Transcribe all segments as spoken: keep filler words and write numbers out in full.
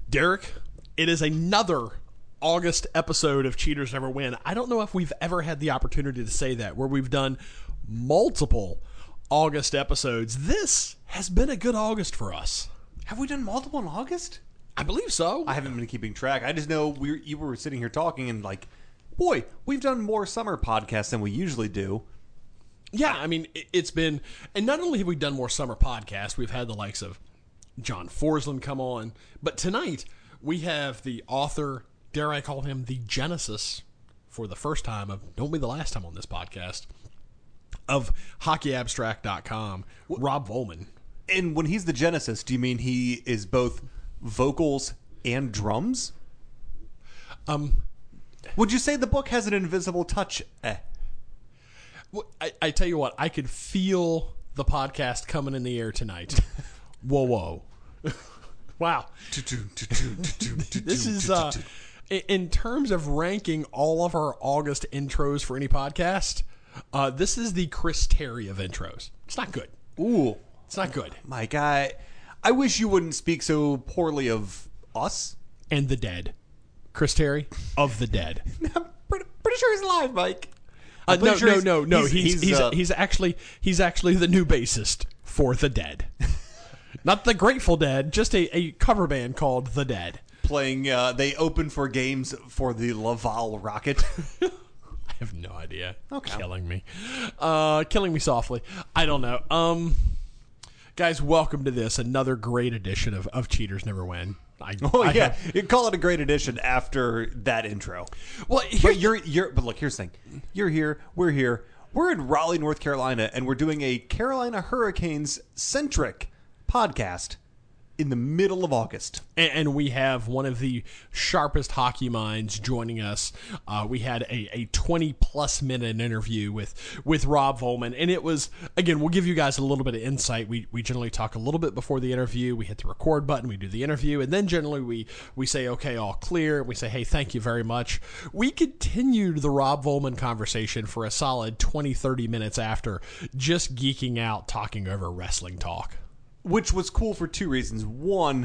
Derek, it is another August episode of Cheaters Never Win. I don't know if we've ever had the opportunity to say that, where we've done multiple August episodes. This has been a good August for us. Have we done multiple in August? I believe so. I haven't been keeping track. I just know we were, you were sitting here talking and like, boy, we've done more summer podcasts than we usually do. Yeah, I mean, it's been, and not only have we done more summer podcasts, we've had the likes of John Forsland come on, but tonight we have the author, dare I call him the genesis, for the first time of, don't be the last time on this podcast, of hockey abstract dot com, Rob Volman. And when he's the genesis, do you mean he is both vocals and drums? Um, Would you say the book has an invisible touch? Eh. I, I tell you what, I could feel the podcast coming in the air tonight. Whoa, whoa. Wow. This is, uh, in terms of ranking all of our August intros for any podcast, uh, this is the Chris Terry of intros. It's not good. Ooh. It's not good. My guy, I wish you wouldn't speak so poorly of us. And the dead. Chris Terry of the dead. I'm pretty, pretty sure he's alive, Mike. Uh, no, sure no, he's, no, no. He's He's he's, he's, uh, he's actually he's actually the new bassist for the Dead, not the Grateful Dead, just a, a cover band called the Dead. playing. Uh, they open for games for the Laval Rocket. I have no idea. Okay. Killing me, uh, killing me softly. I don't know. Um, guys, welcome to this another great edition of, of Cheaters Never Win. I, Oh I yeah, have- you call it a great edition after that intro. well, here, But you're you're. But look, here's the thing. You're here. We're here. We're in Raleigh, North Carolina, and we're doing a Carolina Hurricanes centric podcast in the middle of August. and, and we have one of the sharpest hockey minds joining us. Uh, we had a, a twenty plus minute interview with, with Rob Volman, and it was, again, we'll give you guys a little bit of insight. We we generally talk a little bit before the interview. We hit the record button, we do the interview, and then generally we, we say, okay, all clear. We say, hey, thank you very much. We continued the Rob Volman conversation for a solid twenty, thirty minutes after, just geeking out, talking over wrestling talk. Which was cool for two reasons. One,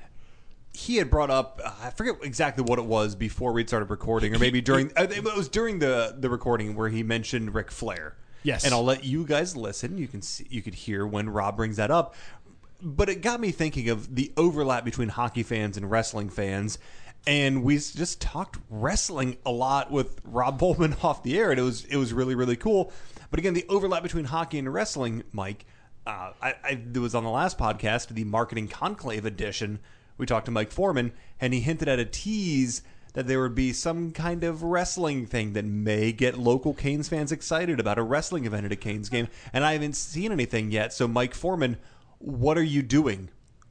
he had brought up, uh, I forget exactly what it was before we'd started recording, or maybe during, uh, it was during the, the recording where he mentioned Ric Flair. Yes. And I'll let you guys listen. You can see, you could hear when Rob brings that up. But it got me thinking of the overlap between hockey fans and wrestling fans. And we just talked wrestling a lot with Rob Volman off the air, and it was it was really, really cool. But again, the overlap between hockey and wrestling, Mike, Uh, I, I it was on the last podcast, the Marketing Conclave edition. We talked to Mike Foreman, and he hinted at a tease that there would be some kind of wrestling thing that may get local Canes fans excited about a wrestling event at a Canes game. And I haven't seen anything yet. So, Mike Foreman, what are you doing?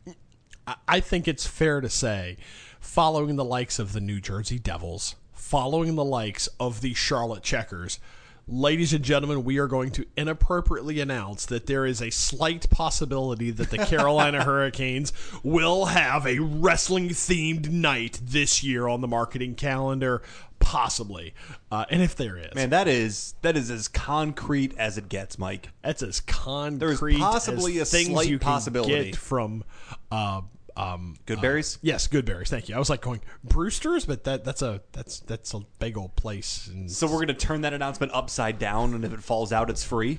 I think it's fair to say, following the likes of the New Jersey Devils, following the likes of the Charlotte Checkers, ladies and gentlemen, we are going to inappropriately announce that there is a slight possibility that the Carolina Hurricanes will have a wrestling-themed night this year on the marketing calendar, possibly. Uh, and if there is. Man, that is that is as concrete as it gets, Mike. That's as concrete There's possibly as a things slight you can possibility. get from... Uh, Um, Goodberries? Uh, yes, Goodberries. Thank you. I was like going Brewster's, but that that's a that's that's a big old place. And So we're going to turn that announcement upside down, and if it falls out, it's free?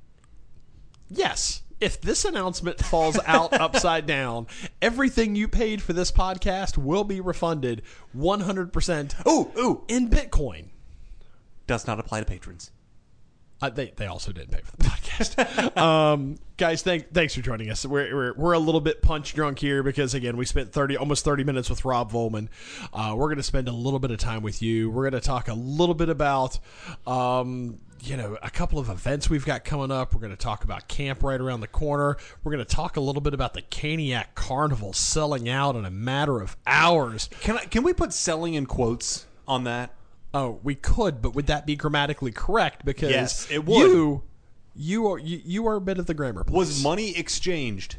yes, if this announcement falls out upside down, everything you paid for this podcast will be refunded one hundred percent. Ooh, ooh. In Bitcoin. Does not apply to patrons. Uh, they they also didn't pay for the podcast. um, guys, thank, thanks for joining us. We're, we're we're a little bit punch drunk here because again we spent thirty almost thirty minutes with Rob Volman. Uh, we're going to spend a little bit of time with you. We're going to talk a little bit about um, you know a couple of events we've got coming up. We're going to talk about camp right around the corner. We're going to talk a little bit about the Caniac Carnival selling out in a matter of hours. Can I, can we put selling in quotes on that? Oh, we could, but would that be grammatically correct? Because Yes, it would. you, you are you, you are a bit of the grammar police. Was money exchanged?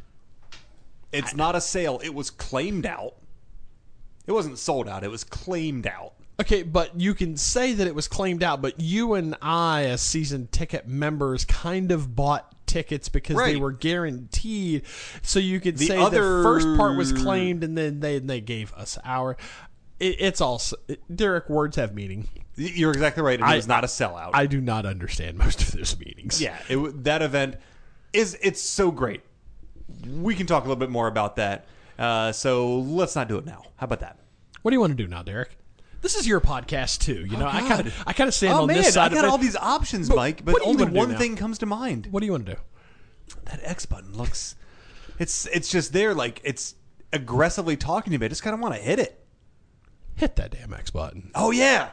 It's not a sale. It was claimed out. It wasn't sold out. It was claimed out. Okay, but you can say that it was claimed out, but you and I, as season ticket members, kind of bought tickets because Right. they were guaranteed. So you could The say other- the first part was claimed, and then they they gave us our. It, it's also it, Derek. Words have meaning. You're exactly right. And I- it was not a sellout. I do not understand most of those meanings. yeah, it, w- that event is it's so great. We can talk a little bit more about that. Uh, so let's not do it now. How about that? What do you want to do now, Derek? This is your podcast too. You know, I kind of I kind of stand Oh on man, this side I got of it. all these options, But Mike, but what do you only wanna do one now? thing comes to mind. What do you want to do? That X button looks. It's it's just there, like it's aggressively talking to me. I just kind of want to hit it. Hit that damn X button. Oh yeah.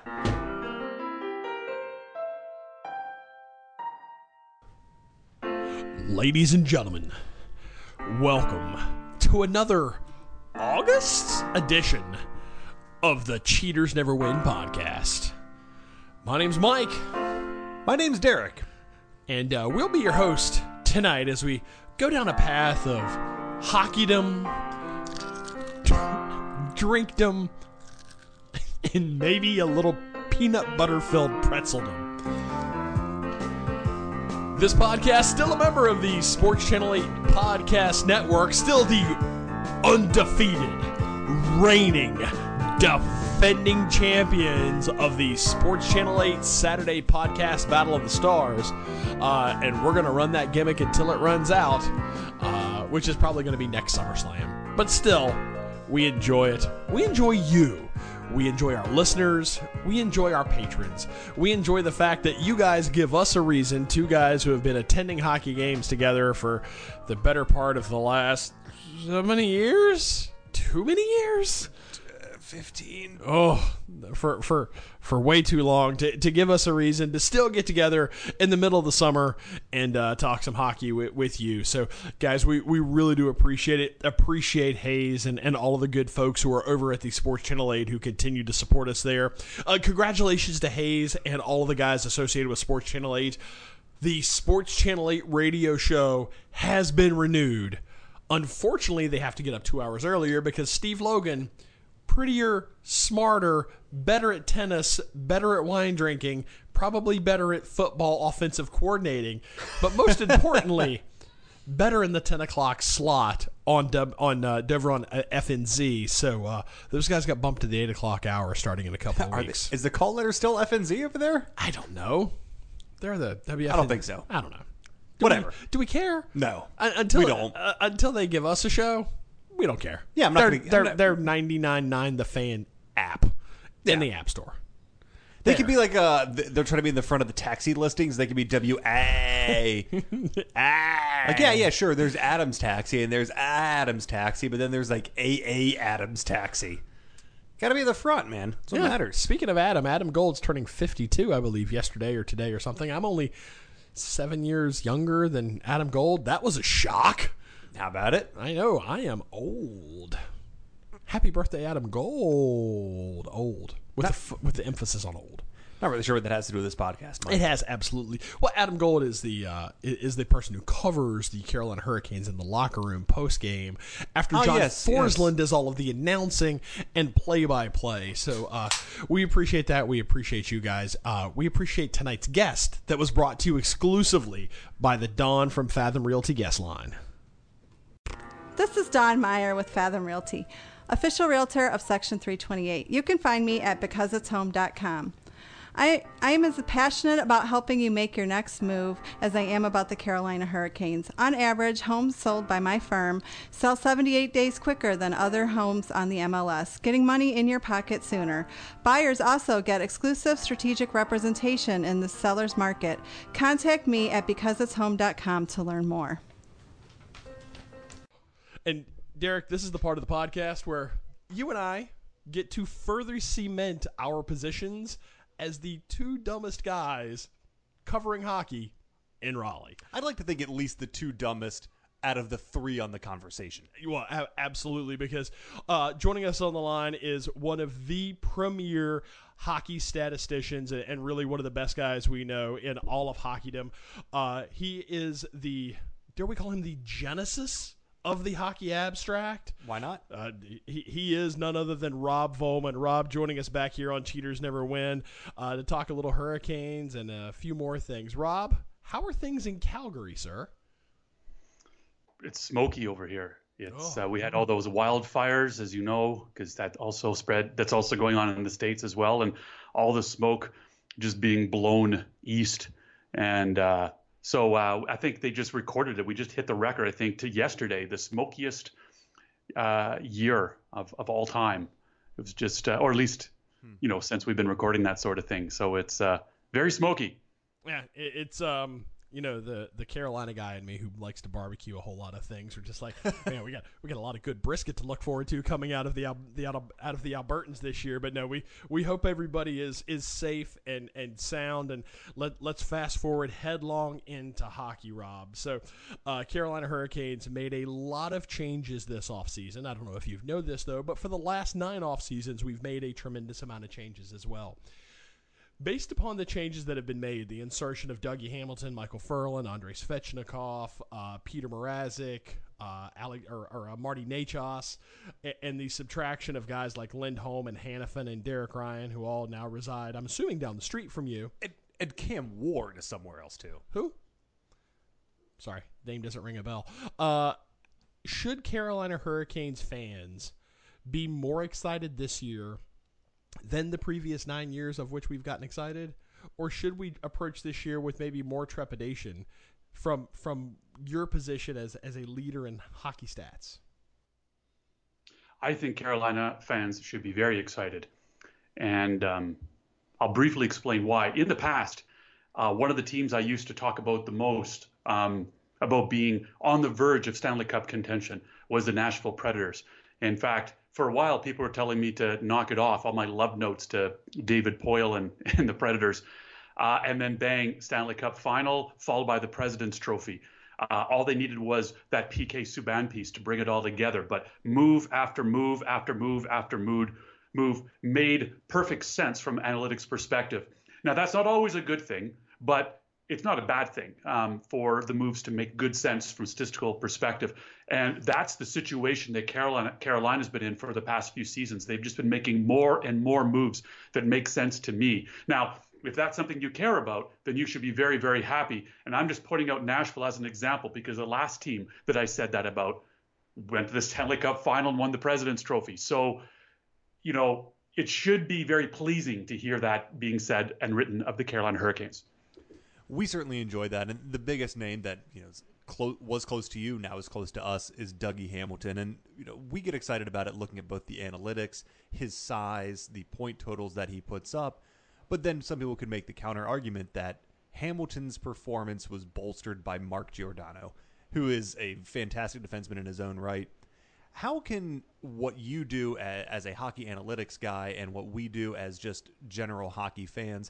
Ladies and gentlemen, welcome to another August edition of the Cheaters Never Win podcast. My name's Mike, My name's Derek. and uh, we'll be your host tonight as we go down a path of hockeydom, drinkdom, and maybe a little peanut butter filled pretzeldom. This podcast, still a member of the Sports Channel eight Podcast Network, still the undefeated, reigning, defending champions of the Sports Channel eight Saturday Podcast Battle of the Stars. Uh, and we're going to run that gimmick until it runs out, uh, which is probably going to be next SummerSlam. But still, we enjoy it. We enjoy you. We enjoy our listeners. We enjoy our patrons. We enjoy the fact that you guys give us a reason, two guys who have been attending hockey games together for the better part of the last, so many years? Too many years? Fifteen. Oh, for for for way too long to, to give us a reason to still get together in the middle of the summer and uh, talk some hockey with, with you. So, guys, we, we really do appreciate it. Appreciate Hayes and, and all of the good folks who are over at the Sports Channel eight who continue to support us there. Uh, congratulations to Hayes and all of the guys associated with Sports Channel eight. The Sports Channel eight radio show has been renewed. Unfortunately, they have to get up two hours earlier because Steve Logan, prettier, smarter, better at tennis, better at wine drinking, probably better at football offensive coordinating, but most importantly, better in the ten o'clock slot on Dub, on uh, Devron F N Z. So uh, those guys got bumped to the eight o'clock hour starting in a couple of Are weeks. they, is the call letter still F N Z over there? I don't know. They're the W F N Z. I don't think so. I don't know. Do Whatever. We, do we care? No. Un- until We don't. Uh, until they give us a show, we don't care. Yeah, I'm not they're, gonna- I'm They're, not- they're ninety-nine point nine The Fan app Yeah. in the App Store. They There. could be like uh, th- they're trying to be in the front of the taxi listings. They could be W A. Ah. Like yeah, yeah, sure. There's Adams Taxi and there's Adams Taxi, but then there's like A A Adams Taxi. Got to be in the front, man. That's what Yeah. matters. Speaking of Adam, Adam Gold's turning fifty-two, I believe, yesterday or today or something. I'm only seven years younger than Adam Gold. That was a shock. How about it? I know. I am old. Happy birthday, Adam Gold. Old. With, the, f- with the emphasis on old. Not really sure what that has to do with this podcast, Mike. It has absolutely. Well, Adam Gold is the uh, is the person who covers the Carolina Hurricanes in the locker room post game after Oh, John yes, Forsland yes. does all of the announcing and play by play. So uh, we appreciate that. We appreciate you guys. Uh, we appreciate tonight's guest that was brought to you exclusively by the Dawn from Fathom Realty guest line. This is Dawn Meyer with Fathom Realty, official realtor of Section three twenty-eight. You can find me at because it's home dot com. I, I am as passionate about helping you make your next move as I am about the Carolina Hurricanes. On average, homes sold by my firm sell seventy-eight days quicker than other homes on the M L S, getting money in your pocket sooner. Buyers also get exclusive strategic representation in the seller's market. Contact me at because it's home dot com to learn more. And Derek, this is the part of the podcast where you and I get to further cement our positions as the two dumbest guys covering hockey in Raleigh. I'd like to think at least the two dumbest out of the three on the conversation. Well, a- absolutely, because uh, joining us on the line is one of the premier hockey statisticians and, and really one of the best guys we know in all of hockeydom. Uh, he is the, dare we call him the genesis of the Hockey Abstract. Why not? Uh, he, he is none other than Rob Volman. Rob joining us back here on Cheaters Never Win uh, to talk a little Hurricanes and a few more things. Rob, how are things in Calgary, sir? It's smoky over here. It's Oh. uh, we had all those wildfires, as you know, because that also spread. That's also going on in the States as well, and all the smoke just being blown east. And uh, so uh, I think they just recorded it. We just hit the record, I think, to yesterday, the smokiest uh, year of, of all time. It was just, uh, or at least, hmm. you know, since we've been recording that sort of thing. So it's uh, very smoky. Yeah, it, it's um. You know, the the Carolina guy in me who likes to barbecue a whole lot of things. We're just like, man, we got we got a lot of good brisket to look forward to coming out of the the out of, out of the Albertans this year. But no, we, we hope everybody is is safe and, and sound. And let let's fast forward headlong into hockey, Rob. So, uh, Carolina Hurricanes made a lot of changes this offseason. I don't know if you know this though, but for the last nine off seasons, we've made a tremendous amount of changes as well. Based upon the changes that have been made, the insertion of Dougie Hamilton, Michael Ferland, Andrei Svechnikov, uh, Peter Mrazek, uh, Ale- or, or uh, Marty Nachos, and, and the subtraction of guys like Lindholm and Hanifin and Derek Ryan, who all now reside, I'm assuming, down the street from you. And, and Cam Ward is somewhere else, too. Who? Sorry, name doesn't ring a bell. Uh, should Carolina Hurricanes fans be more excited this year than the previous nine years of which we've gotten excited? Or should we approach this year with maybe more trepidation from from your position as, as a leader in hockey stats? I think Carolina fans should be very excited. And um, I'll briefly explain why. In the past, uh, one of the teams I used to talk about the most, um, about being on the verge of Stanley Cup contention, was the Nashville Predators. In fact, for a while, people were telling me to knock it off, all my love notes to David Poile and, and the Predators. Uh, and then bang, Stanley Cup final, followed by the President's Trophy. Uh, all they needed was that P K Subban piece to bring it all together. But move after move after move after move, move made perfect sense from analytics perspective. Now, that's not always a good thing, but it's not a bad thing um, for the moves to make good sense from statistical perspective. And that's the situation that Carolina Carolina's been in for the past few seasons. They've just been making more and more moves that make sense to me. Now, if that's something you care about, then you should be very, very happy. And I'm just putting out Nashville as an example because the last team that I said that about went to the Stanley Cup final and won the President's Trophy. So, you know, it should be very pleasing to hear that being said and written of the Carolina Hurricanes. We certainly enjoyed that, and the biggest name that you know clo- was close to you now is close to us is Dougie Hamilton, and you know we get excited about it looking at both the analytics, his size, the point totals that he puts up, but then some people could make the counter argument that Hamilton's performance was bolstered by Mark Giordano, who is a fantastic defenseman in his own right. How can what you do as a hockey analytics guy and what we do as just general hockey fans,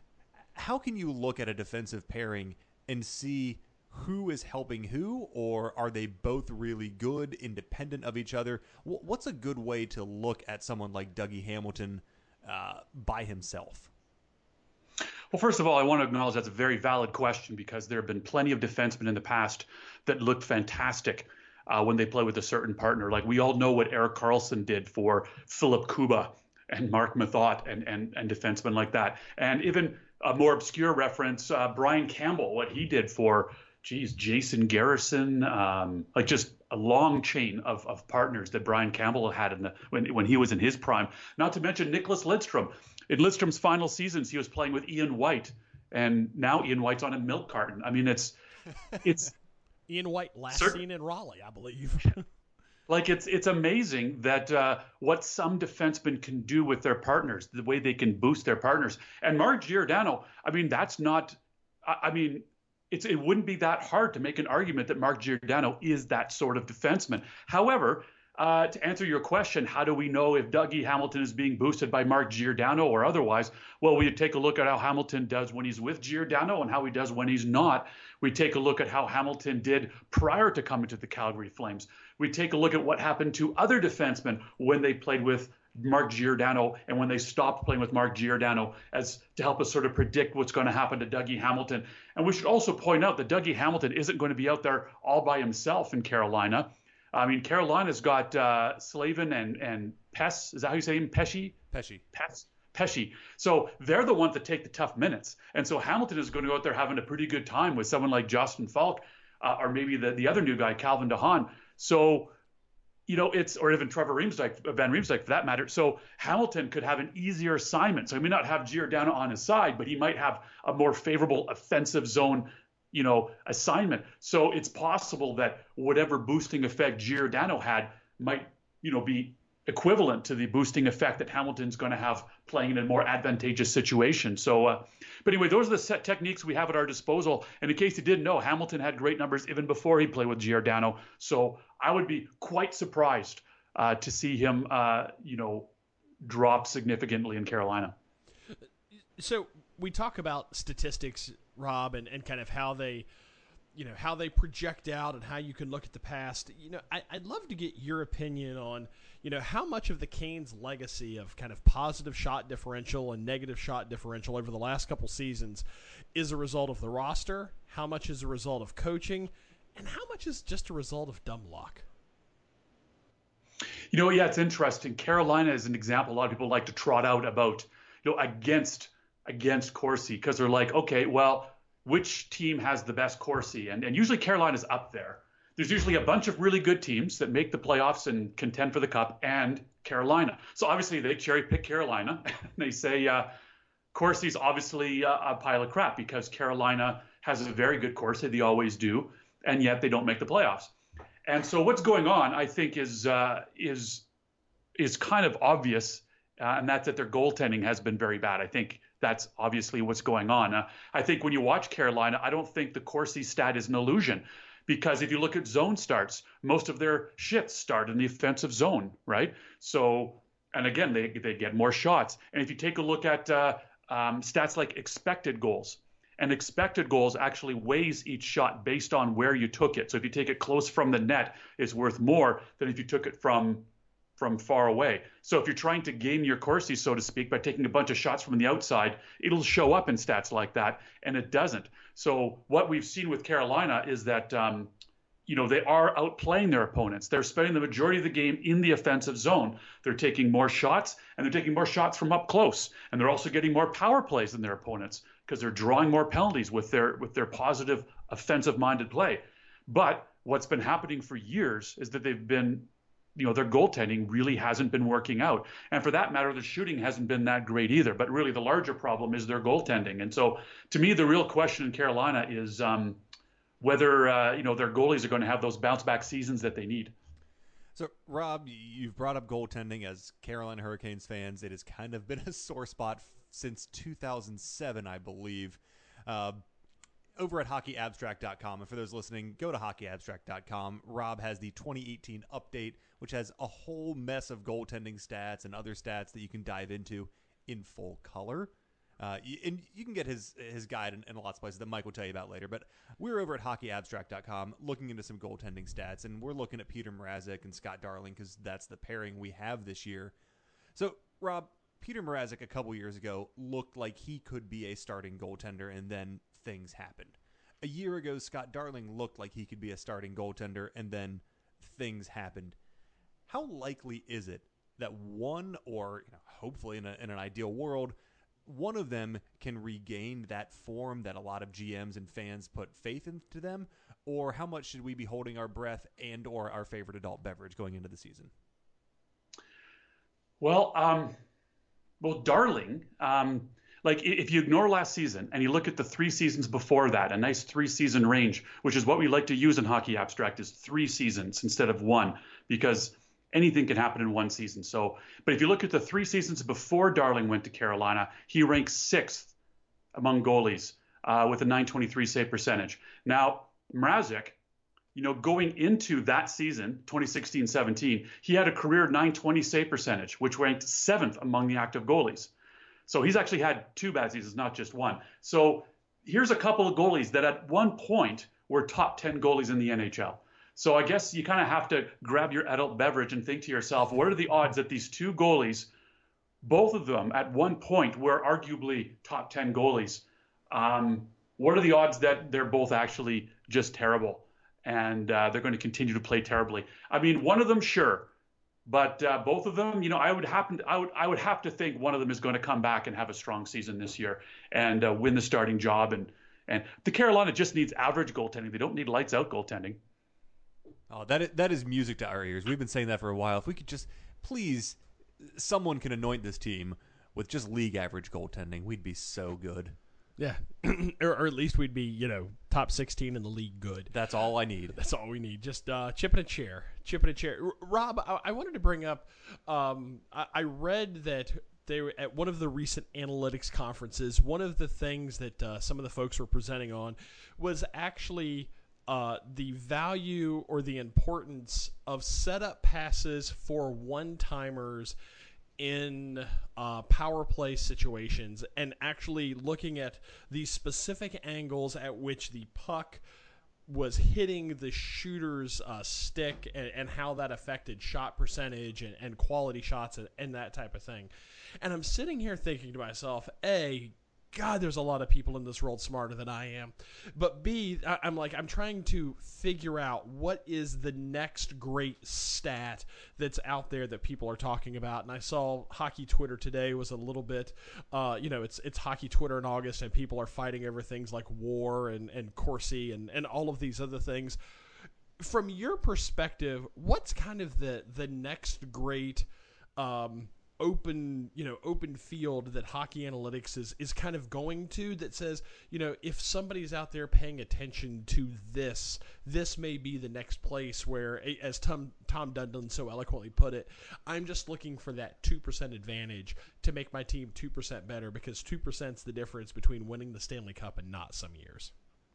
how can you look at a defensive pairing and see who is helping who, or are they both really good, independent of each other? What's a good way to look at someone like Dougie Hamilton uh, by himself? Well, first of all, I want to acknowledge that's a very valid question because there have been plenty of defensemen in the past that looked fantastic uh, when they play with a certain partner. Like we all know what Erik Karlsson did for Philip Kuba and Mark Mathot and, and, and defensemen like that. And even a more obscure reference, uh, Brian Campbell, what he did for, geez, Jason Garrison, um, like just a long chain of, of partners that Brian Campbell had in the when when he was in his prime. Not to mention Nicholas Lidstrom. In Lidstrom's final seasons, he was playing with Ian White, and now Ian White's on a milk carton. I mean, it's it's Ian White last certain, seen in Raleigh, I believe. Like it's it's amazing that uh, what some defensemen can do with their partners, the way they can boost their partners. And Mark Giordano, I mean, that's not. I, I mean, it's it wouldn't be that hard to make an argument that Mark Giordano is that sort of defenseman. However, uh, to answer your question, how do we know if Dougie Hamilton is being boosted by Mark Giordano or otherwise? Well, we take a look at how Hamilton does when he's with Giordano and how he does when he's not. We take a look at how Hamilton did prior to coming to the Calgary Flames. We take a look at what happened to other defensemen when they played with Mark Giordano and when they stopped playing with Mark Giordano, as to help us sort of predict what's going to happen to Dougie Hamilton. And we should also point out that Dougie Hamilton isn't going to be out there all by himself in Carolina. I mean, Carolina's got uh, Slavin and and Pes. Is that how you say him? Pesci? Pesci. Pes. Pesci. So they're the ones that take the tough minutes. And so Hamilton is going to go out there having a pretty good time with someone like Justin Falk, uh, or maybe the, the other new guy, Calvin DeHaan. So, you know, it's, or even Trevor Riemsdyk, Van Riemsdyk for that matter. So Hamilton could have an easier assignment. So he may not have Giordano on his side, but he might have a more favorable offensive zone, you know, assignment. So it's possible that whatever boosting effect Giordano had might, you know, be equivalent to the boosting effect that Hamilton's going to have playing in a more advantageous situation. So, uh, but anyway, those are the set techniques we have at our disposal. And in case you didn't know, Hamilton had great numbers even before he played with Giordano. So I would be quite surprised uh, to see him, uh, you know, drop significantly in Carolina. So we talk about statistics, Rob, and, and kind of how they, you know, how they project out and how you can look at the past. You know, I, I'd love to get your opinion on, you know, how much of the Canes' legacy of kind of positive shot differential and negative shot differential over the last couple seasons is a result of the roster, how much is a result of coaching, and how much is just a result of dumb luck? You know, yeah, it's interesting. Carolina is an example a lot of people like to trot out about, you know, against against Corsi, because they're like, okay, well, which team has the best Corsi? And and usually Carolina's up there. There's usually a bunch of really good teams that make the playoffs and contend for the cup, and Carolina. So obviously they cherry pick Carolina. They say uh, Corsi's obviously uh, a pile of crap because Carolina has a very good Corsi. They always do, and yet they don't make the playoffs. And so what's going on, I think, is uh, is is kind of obvious, uh, and that's that their goaltending has been very bad. I think that's obviously what's going on. Uh, I think when you watch Carolina, I don't think the Corsi stat is an illusion. Because if you look at zone starts, most of their shifts start in the offensive zone, right? So, and again, they they get more shots. And if you take a look at uh, um, stats like expected goals, and expected goals actually weighs each shot based on where you took it. So if you take it close from the net, it's worth more than if you took it from from far away. So if you're trying to game your Corsi, so to speak, by taking a bunch of shots from the outside, it'll show up in stats like that, and it doesn't. So what we've seen with Carolina is that, um, you know, they are outplaying their opponents. They're spending the majority of the game in the offensive zone. They're taking more shots, and they're taking more shots from up close. And they're also getting more power plays than their opponents because they're drawing more penalties with their with their positive offensive-minded play. But what's been happening for years is that they've been, you know, their goaltending really hasn't been working out. And for that matter, the shooting hasn't been that great either. But really the larger problem is their goaltending. And so to me, the real question in Carolina is um, whether, uh, you know, their goalies are going to have those bounce back seasons that they need. So, Rob, you've brought up goaltending. As Carolina Hurricanes fans, it has kind of been a sore spot since two thousand seven, I believe. Uh, Over at hockey abstract dot com, and for those listening, go to hockey abstract dot com. Rob has the twenty eighteen update, which has a whole mess of goaltending stats and other stats that you can dive into in full color. Uh, and you can get his his guide in, in lots of places that Mike will tell you about later. But we're over at hockey abstract dot com looking into some goaltending stats, and we're looking at Peter Mrazek and Scott Darling because that's the pairing we have this year. So, Rob, Peter Mrazek a couple years ago looked like he could be a starting goaltender, and then things happened. A year ago, Scott Darling looked like he could be a starting goaltender, and then things happened. How likely is it that one, or you know, hopefully in, a, in an ideal world, one of them can regain that form that a lot of G Ms and fans put faith into them? Or how much should we be holding our breath and or our favorite adult beverage going into the season? Well, um, well, Darling, um, like if you ignore last season and you look at the three seasons before that, a nice three-season range, which is what we like to use in Hockey Abstract, is three seasons instead of one, because anything can happen in one season. So, but if you look at the three seasons before Darling went to Carolina, he ranks sixth among goalies uh, with a nine twenty-three save percentage. Now, Mrazek, you know, going into that season, twenty sixteen seventeen, he had a career nine twenty save percentage, which ranked seventh among the active goalies. So he's actually had two bad seasons, not just one. So here's a couple of goalies that at one point were top ten goalies in the N H L. So I guess you kind of have to grab your adult beverage and think to yourself, what are the odds that these two goalies, both of them at one point were arguably top ten goalies? Um, what are the odds that they're both actually just terrible? and uh, they're going to continue to play terribly. I mean, one of them, sure, but uh, both of them, you know, I would happen, to, I would, I would have to think one of them is going to come back and have a strong season this year and uh, win the starting job. And and the Carolina just needs average goaltending. They don't need lights out goaltending. Oh, that is, that is music to our ears. We've been saying that for a while. If we could just, please, someone can anoint this team with just league average goaltending, we'd be so good. Yeah, or, or at least we'd be, you know, top sixteen in the league good. That's all I need. That's all we need. Just uh, chipping a chair, chipping a chair. R- Rob, I-, I wanted to bring up, um, I-, I read that they were at one of the recent analytics conferences, one of the things that uh, some of the folks were presenting on was actually uh, the value or the importance of setup passes for one-timers in uh, power play situations, and actually looking at the specific angles at which the puck was hitting the shooter's uh, stick, and, and how that affected shot percentage and, and quality shots and, and that type of thing. And I'm sitting here thinking to myself, A, God, there's a lot of people in this world smarter than I am. But B, I, I'm like, I'm trying to figure out what is the next great stat that's out there that people are talking about. And I saw Hockey Twitter today was a little bit, uh, you know, it's it's Hockey Twitter in August, and people are fighting over things like war and, and Corsi and, and all of these other things. From your perspective, what's kind of the, the next great um open, you know, open field that hockey analytics is, is kind of going to, that says, you know, if somebody's out there paying attention to this, this may be the next place where, as Tom, Tom Dundon so eloquently put it, I'm just looking for that two percent advantage to make my team two percent better, because two percent is the difference between winning the Stanley Cup and not some years.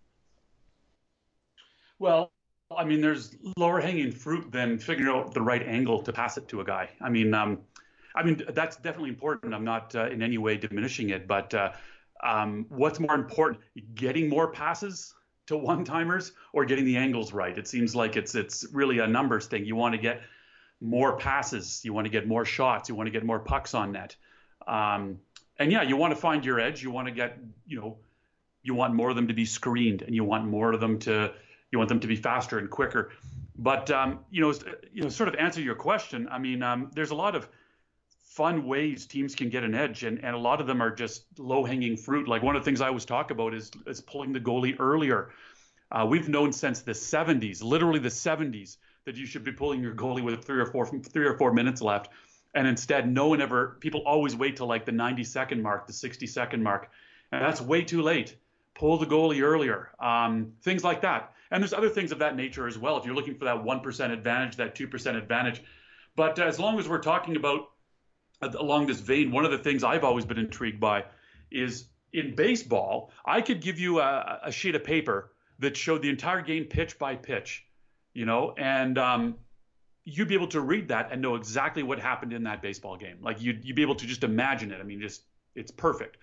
Well, I mean, there's lower hanging fruit than figuring out the right angle to pass it to a guy. I mean, um, I mean, that's definitely important. I'm not uh, in any way diminishing it, but uh, um, what's more important, getting more passes to one-timers or getting the angles right? It seems like it's it's really a numbers thing. You want to get more passes. You want to get more shots. You want to get more pucks on net. Um, and yeah, you want to find your edge. You want to get, you know, you want more of them to be screened, and you want more of them to, you want them to be faster and quicker. But, um, you know, you know, sort of answer your question. I mean, um, there's a lot of fun ways teams can get an edge, and, and a lot of them are just low-hanging fruit. Like one of the things I always talk about is, is pulling the goalie earlier. Uh, we've known since the seventies, literally the seventies, that you should be pulling your goalie with three or four three or four minutes left. And instead, no one ever, people always wait till like the ninety-second mark, the sixty-second mark. And that's way too late. Pull the goalie earlier. Um, things like that. And there's other things of that nature as well, if you're looking for that one percent advantage, that two percent advantage. But as long as we're talking about along this vein, one of the things I've always been intrigued by is in baseball, I could give you a, a sheet of paper that showed the entire game pitch by pitch, you know, and um, you'd be able to read that and know exactly what happened in that baseball game. Like you'd, you'd be able to just imagine it. I mean, just it's perfect.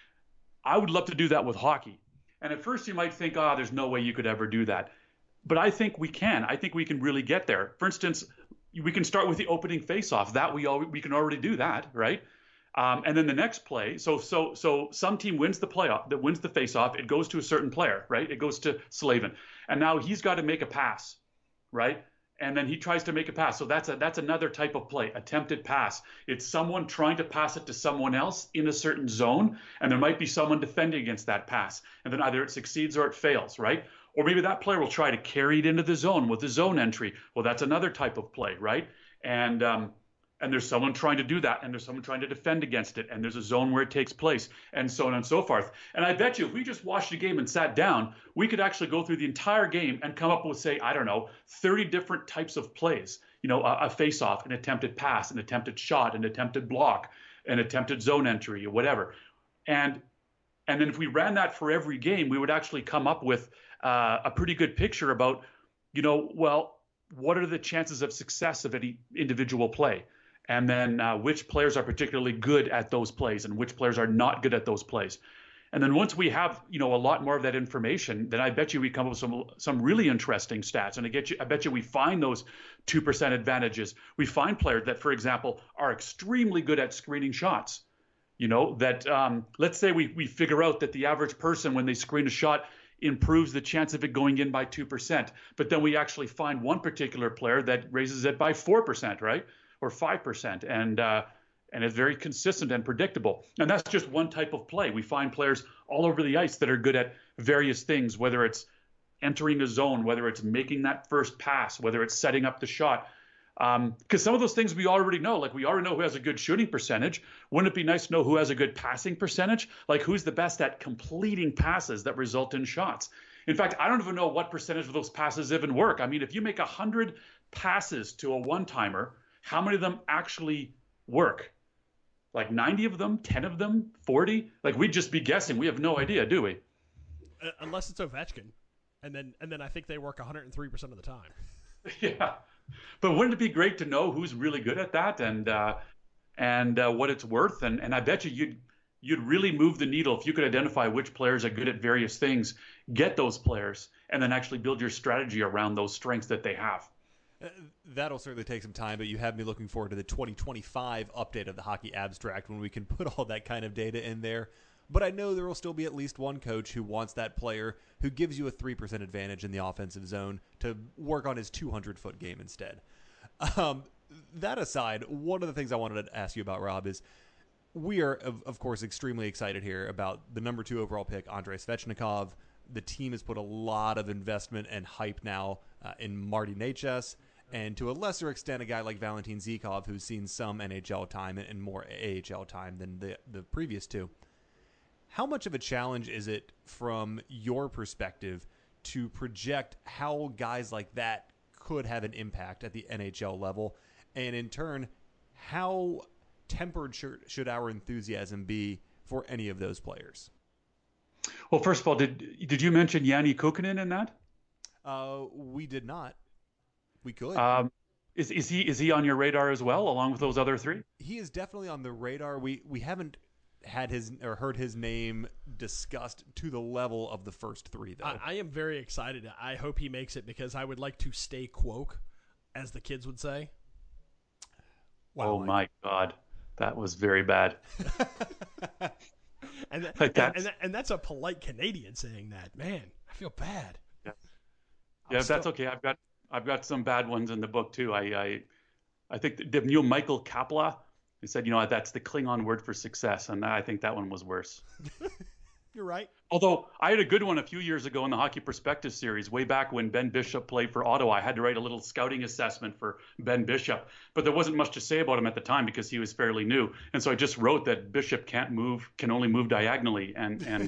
I would love to do that with hockey. And at first you might think, ah, oh, there's no way you could ever do that. But I think we can. I think we can really get there. For instance, we can start with the opening faceoff. That we all we can already do that, right? Um, and then the next play. So so so some team wins the playoff, that wins the faceoff. It goes to a certain player, right? It goes to Slavin, and now he's got to make a pass, right? And then he tries to make a pass. So that's a that's another type of play, attempted pass. It's someone trying to pass it to someone else in a certain zone, and there might be someone defending against that pass, and then either it succeeds or it fails, right? Or maybe that player will try to carry it into the zone with the zone entry. Well, that's another type of play, right? And um, and there's someone trying to do that, and there's someone trying to defend against it, and there's a zone where it takes place, and so on and so forth. And I bet you if we just watched a game and sat down, we could actually go through the entire game and come up with, say, I don't know, thirty different types of plays. You know, a, a face-off, an attempted pass, an attempted shot, an attempted block, an attempted zone entry, or whatever. And and then if we ran that for every game, we would actually come up with uh, a pretty good picture about, you know, well, what are the chances of success of any individual play? And then uh, which players are particularly good at those plays and which players are not good at those plays. And then once we have, you know, a lot more of that information, then I bet you we come up with some some really interesting stats. And I get you, I bet you we find those two percent advantages. We find players that, for example, are extremely good at screening shots. You know, that um, let's say we we figure out that the average person, when they screen a shot, improves the chance of it going in by two percent. But then we actually find one particular player that raises it by four percent, right? Or five percent. And, uh, and it's very consistent and predictable. And that's just one type of play. We find players all over the ice that are good at various things, whether it's entering a zone, whether it's making that first pass, whether it's setting up the shot. Because um, some of those things we already know, like we already know who has a good shooting percentage. Wouldn't it be nice to know who has a good passing percentage? Like who's the best at completing passes that result in shots? In fact, I don't even know what percentage of those passes even work. I mean, if you make one hundred passes to a one-timer, how many of them actually work? Like ninety of them, ten of them, forty? Like we'd just be guessing. We have no idea, do we? Uh, unless it's Ovechkin. And then and then I think they work one hundred three percent of the time. Yeah. But wouldn't it be great to know who's really good at that and uh, and uh, what it's worth? And and I bet you you'd you'd really move the needle if you could identify which players are good at various things, get those players, and then actually build your strategy around those strengths that they have. Uh, that'll certainly take some time, but you have me looking forward to the twenty twenty-five update of the Hockey Abstract when we can put all that kind of data in there. But I know there will still be at least one coach who wants that player who gives you a three percent advantage in the offensive zone to work on his two hundred foot game instead. Um, that aside, one of the things I wanted to ask you about, Rob, is we are, of, of course, extremely excited here about the number two overall pick, Andrei Svechnikov. The team has put a lot of investment and hype now uh, in Marty Necas, and to a lesser extent, a guy like Valentin Zykov, who's seen some N H L time and more A H L time than the, the previous two. How much of a challenge is it from your perspective to project how guys like that could have an impact at the N H L level? And in turn, how tempered should, should our enthusiasm be for any of those players? Well, first of all, did did you mention Yanni Kukkonen in that? Uh, we did not. We could. Um, is is he is he on your radar as well, along with those other three? He is definitely on the radar. We we haven't had his or heard his name discussed to the level of the first three, though. I, I am very excited. I hope he makes it because I would like to stay quoque, as the kids would say. Wow, oh my God, that was very bad. and, that, like and, and, that, and that's a polite Canadian saying that. Man, I feel bad. Yeah, yeah, still... that's okay. I've got I've got some bad ones in the book too. I I, I think the, the new Michael Kapla. He said, you know, that's the Klingon word for success, and I think that one was worse. You're right. Although I had a good one a few years ago in the Hockey Perspective series, way back when Ben Bishop played for Ottawa. I had to write a little scouting assessment for Ben Bishop, but there wasn't much to say about him at the time because he was fairly new. And so I just wrote that Bishop can't move, can only move diagonally, and and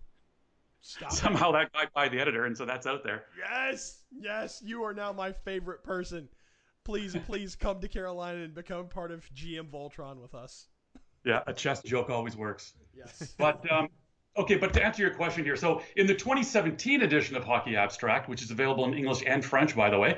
somehow that got by the editor, and so that's out there. Yes, yes, you are now my favorite person. Please, please come to Carolina and become part of G M Voltron with us. Yeah, a chess joke always works. Yes. But, um, okay, but to answer your question here, so in the twenty seventeen edition of Hockey Abstract, which is available in English and French, by the way,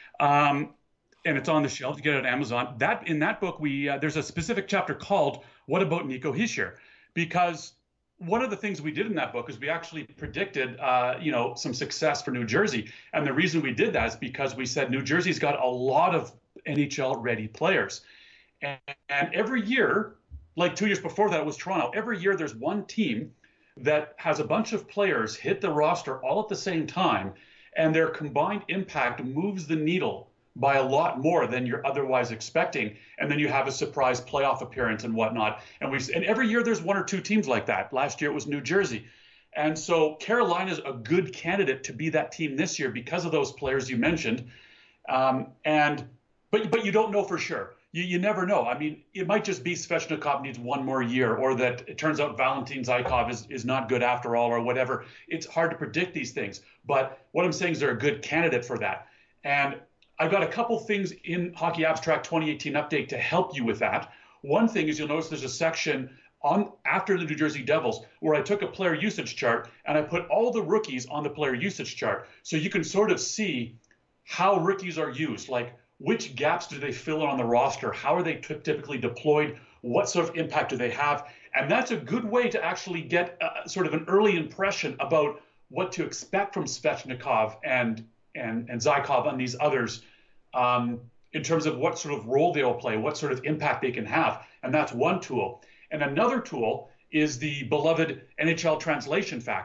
um, and it's on the shelf, you get it on Amazon, that in that book, we uh, there's a specific chapter called What About Nico Hischier? Because one of the things we did in that book is we actually predicted, uh, you know, some success for New Jersey. And the reason we did that is because we said New Jersey's got a lot of N H L-ready players. And, and every year, like two years before that, it was Toronto. Every year there's one team that has a bunch of players hit the roster all at the same time, and their combined impact moves the needle by a lot more than you're otherwise expecting, and then you have a surprise playoff appearance and whatnot. And we and every year there's one or two teams like that. Last year it was New Jersey, and so Carolina's a good candidate to be that team this year because of those players you mentioned. Um, and but but you don't know for sure. You you never know. I mean, it might just be Svechnikov needs one more year, or that it turns out Valentin Zykov is is not good after all, or whatever. It's hard to predict these things. But what I'm saying is they're a good candidate for that. And I've got a couple things in Hockey Abstract twenty eighteen update to help you with that. One thing is you'll notice there's a section on after the New Jersey Devils where I took a player usage chart and I put all the rookies on the player usage chart. So you can sort of see how rookies are used, like which gaps do they fill in on the roster? How are they t- typically deployed? What sort of impact do they have? And that's a good way to actually get a, sort of an early impression about what to expect from Svechnikov and and and Zykov and these others um, in terms of what sort of role they'll play, what sort of impact they can have. And that's one tool. And another tool is the beloved N H L translation factors.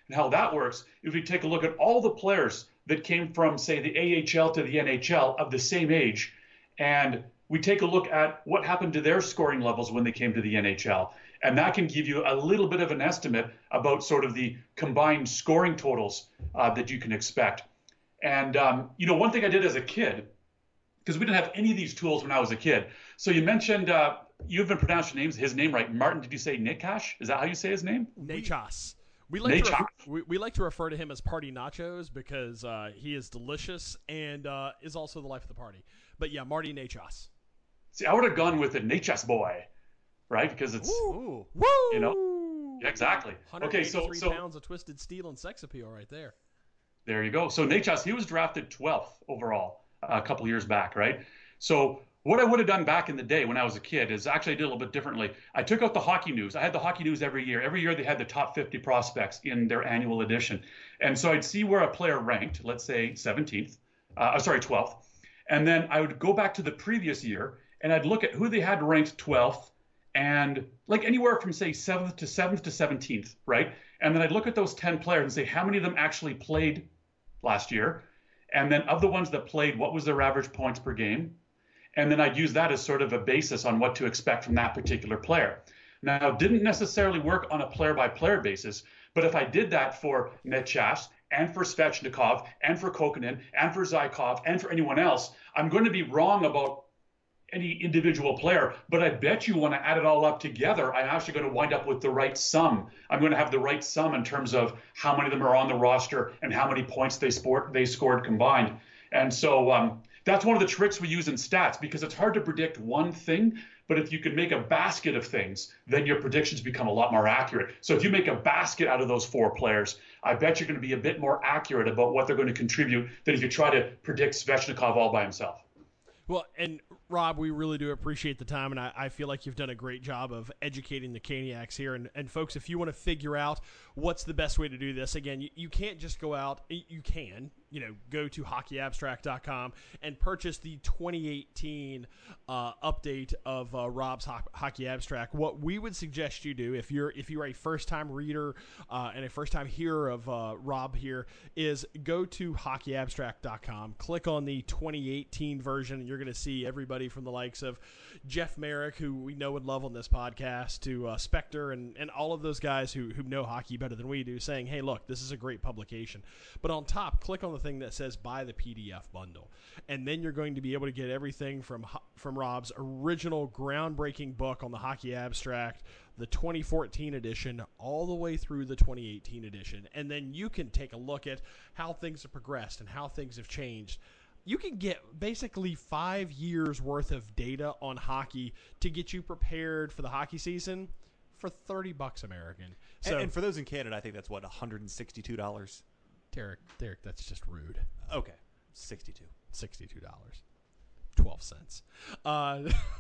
And how that works, if we take a look at all the players that came from, say, the A H L to the N H L of the same age, and we take a look at what happened to their scoring levels when they came to the N H L. And that can give you a little bit of an estimate about sort of the combined scoring totals uh, that you can expect. And, um, you know, one thing I did as a kid, because we didn't have any of these tools when I was a kid. So you mentioned, uh, you haven't pronounced your names, his name right. Martin, did you say Nakash? Is that how you say his name? Nachos. We like, to refer, we, we like to refer to him as Party Nachos because uh, he is delicious and uh, is also the life of the party. But yeah, Marty Nachos. See, I would have gone with the Nachos boy, right? Because it's, Woo! you know, yeah, exactly. Okay, so so pounds of twisted steel and sex appeal right there. There you go. So Nachos, he was drafted twelfth overall a couple years back, right? So what I would have done back in the day when I was a kid is actually I did a little bit differently. I took out the hockey news. I had the hockey news every year. Every year they had the top fifty prospects in their annual edition. And so I'd see where a player ranked, let's say seventeenth, uh, sorry, twelfth. And then I would go back to the previous year and I'd look at who they had ranked twelfth and like anywhere from say seventh to seventh to seventeenth, right? And then I'd look at those ten players and say how many of them actually played last year. And then of the ones that played, what was their average points per game? And then I'd use that as sort of a basis on what to expect from that particular player. Now, it didn't necessarily work on a player-by-player basis, but if I did that for Nechas and for Svechnikov and for Kokkonen and for Zykov and for anyone else, I'm going to be wrong about any individual player, but I bet you when I add it all up together, I'm actually going to wind up with the right sum. I'm going to have the right sum in terms of how many of them are on the roster and how many points they sport they scored combined. And so um, that's one of the tricks we use in stats because it's hard to predict one thing, but if you can make a basket of things, then your predictions become a lot more accurate. So if you make a basket out of those four players, I bet you're going to be a bit more accurate about what they're going to contribute than if you try to predict Svechnikov all by himself. Well, and Rob, we really do appreciate the time, and I, I feel like you've done a great job of educating the Caniacs here. And, and folks, if you want to figure out what's the best way to do this, again, you, you can't just go out. You can, you know, go to hockey abstract dot com and purchase the twenty eighteen uh, update of uh, Rob's Ho- Hockey Abstract. What we would suggest you do, if you're if you're a first-time reader uh, and a first-time hearer of uh, Rob here, is go to hockey abstract dot com, click on the twenty eighteen version, and you're going to see everybody from the likes of Jeff Merrick, who we know and love on this podcast, to uh, Spectre, and, and all of those guys who, who know hockey better than we do, saying, hey, look, this is a great publication. But on top, click on the thing that says buy the P D F bundle. And then you're going to be able to get everything from from Rob's original groundbreaking book on the Hockey Abstract, the twenty fourteen edition, all the way through the twenty eighteen edition. And then you can take a look at how things have progressed and how things have changed. You can get basically five years worth of data on hockey to get you prepared for the hockey season for thirty bucks American. So, and, and for those in Canada, I think that's what, one hundred sixty-two dollars? Derek, Derek, that's just rude. Okay, sixty-two. sixty-two dollars. twelve cents. Uh,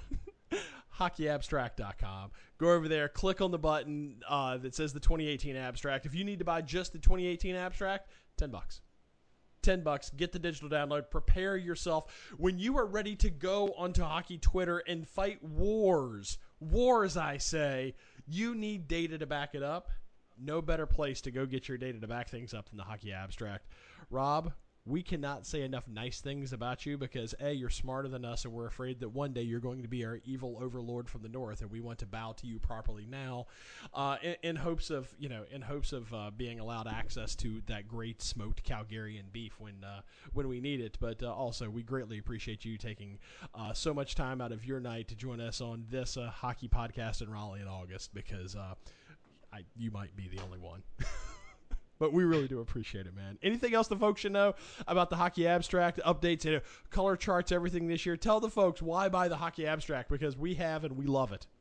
hockey abstract dot com. Go over there, click on the button uh, that says the twenty eighteen abstract. If you need to buy just the twenty eighteen abstract, ten bucks. ten bucks, get the digital download, prepare yourself. When you are ready to go onto hockey Twitter and fight wars, wars I say, you need data to back it up. No better place to go get your data to back things up than the Hockey Abstract. Rob, we cannot say enough nice things about you because, A, you're smarter than us, and we're afraid that one day you're going to be our evil overlord from the north, and we want to bow to you properly now uh, in, in hopes of, you know, in hopes of uh, being allowed access to that great smoked Calgarian beef when uh, when we need it. But uh, also, we greatly appreciate you taking uh, so much time out of your night to join us on this uh, hockey podcast in Raleigh in August because uh, I, you might be the only one. But we really do appreciate it, man. Anything else the folks should know about the Hockey Abstract, updates, you know, color charts, everything this year? Tell the folks why buy the Hockey Abstract, because we have and we love it.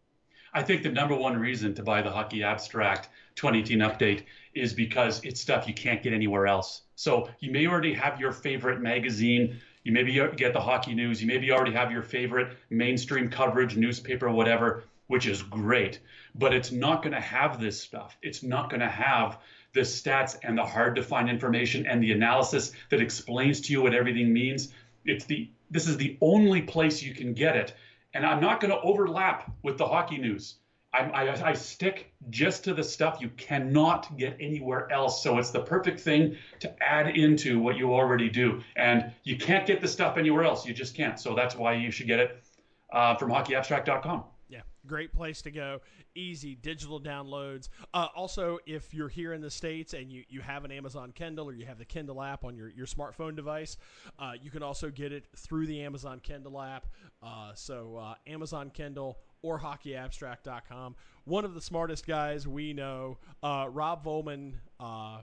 I think the number one reason to buy the Hockey Abstract twenty eighteen update is because it's stuff you can't get anywhere else. So you may already have your favorite magazine. You maybe get the hockey news. You maybe already have your favorite mainstream coverage, newspaper, whatever, which is great. But it's not going to have this stuff. It's not going to have the stats and the hard to find information and the analysis that explains to you what everything means. It's the this is the only place you can get it. And I'm not going to overlap with the hockey news. I, I, I stick just to the stuff you cannot get anywhere else. So it's the perfect thing to add into what you already do. And you can't get the stuff anywhere else. You just can't. So that's why you should get it uh, from hockey abstract dot com. Yeah, great place to go. Easy digital downloads. Uh, also, if you're here in the States and you, you have an Amazon Kindle or you have the Kindle app on your, your smartphone device, uh, you can also get it through the Amazon Kindle app. Uh, so uh, Amazon Kindle or hockey abstract dot com. One of the smartest guys we know, uh, Rob Volman, uh,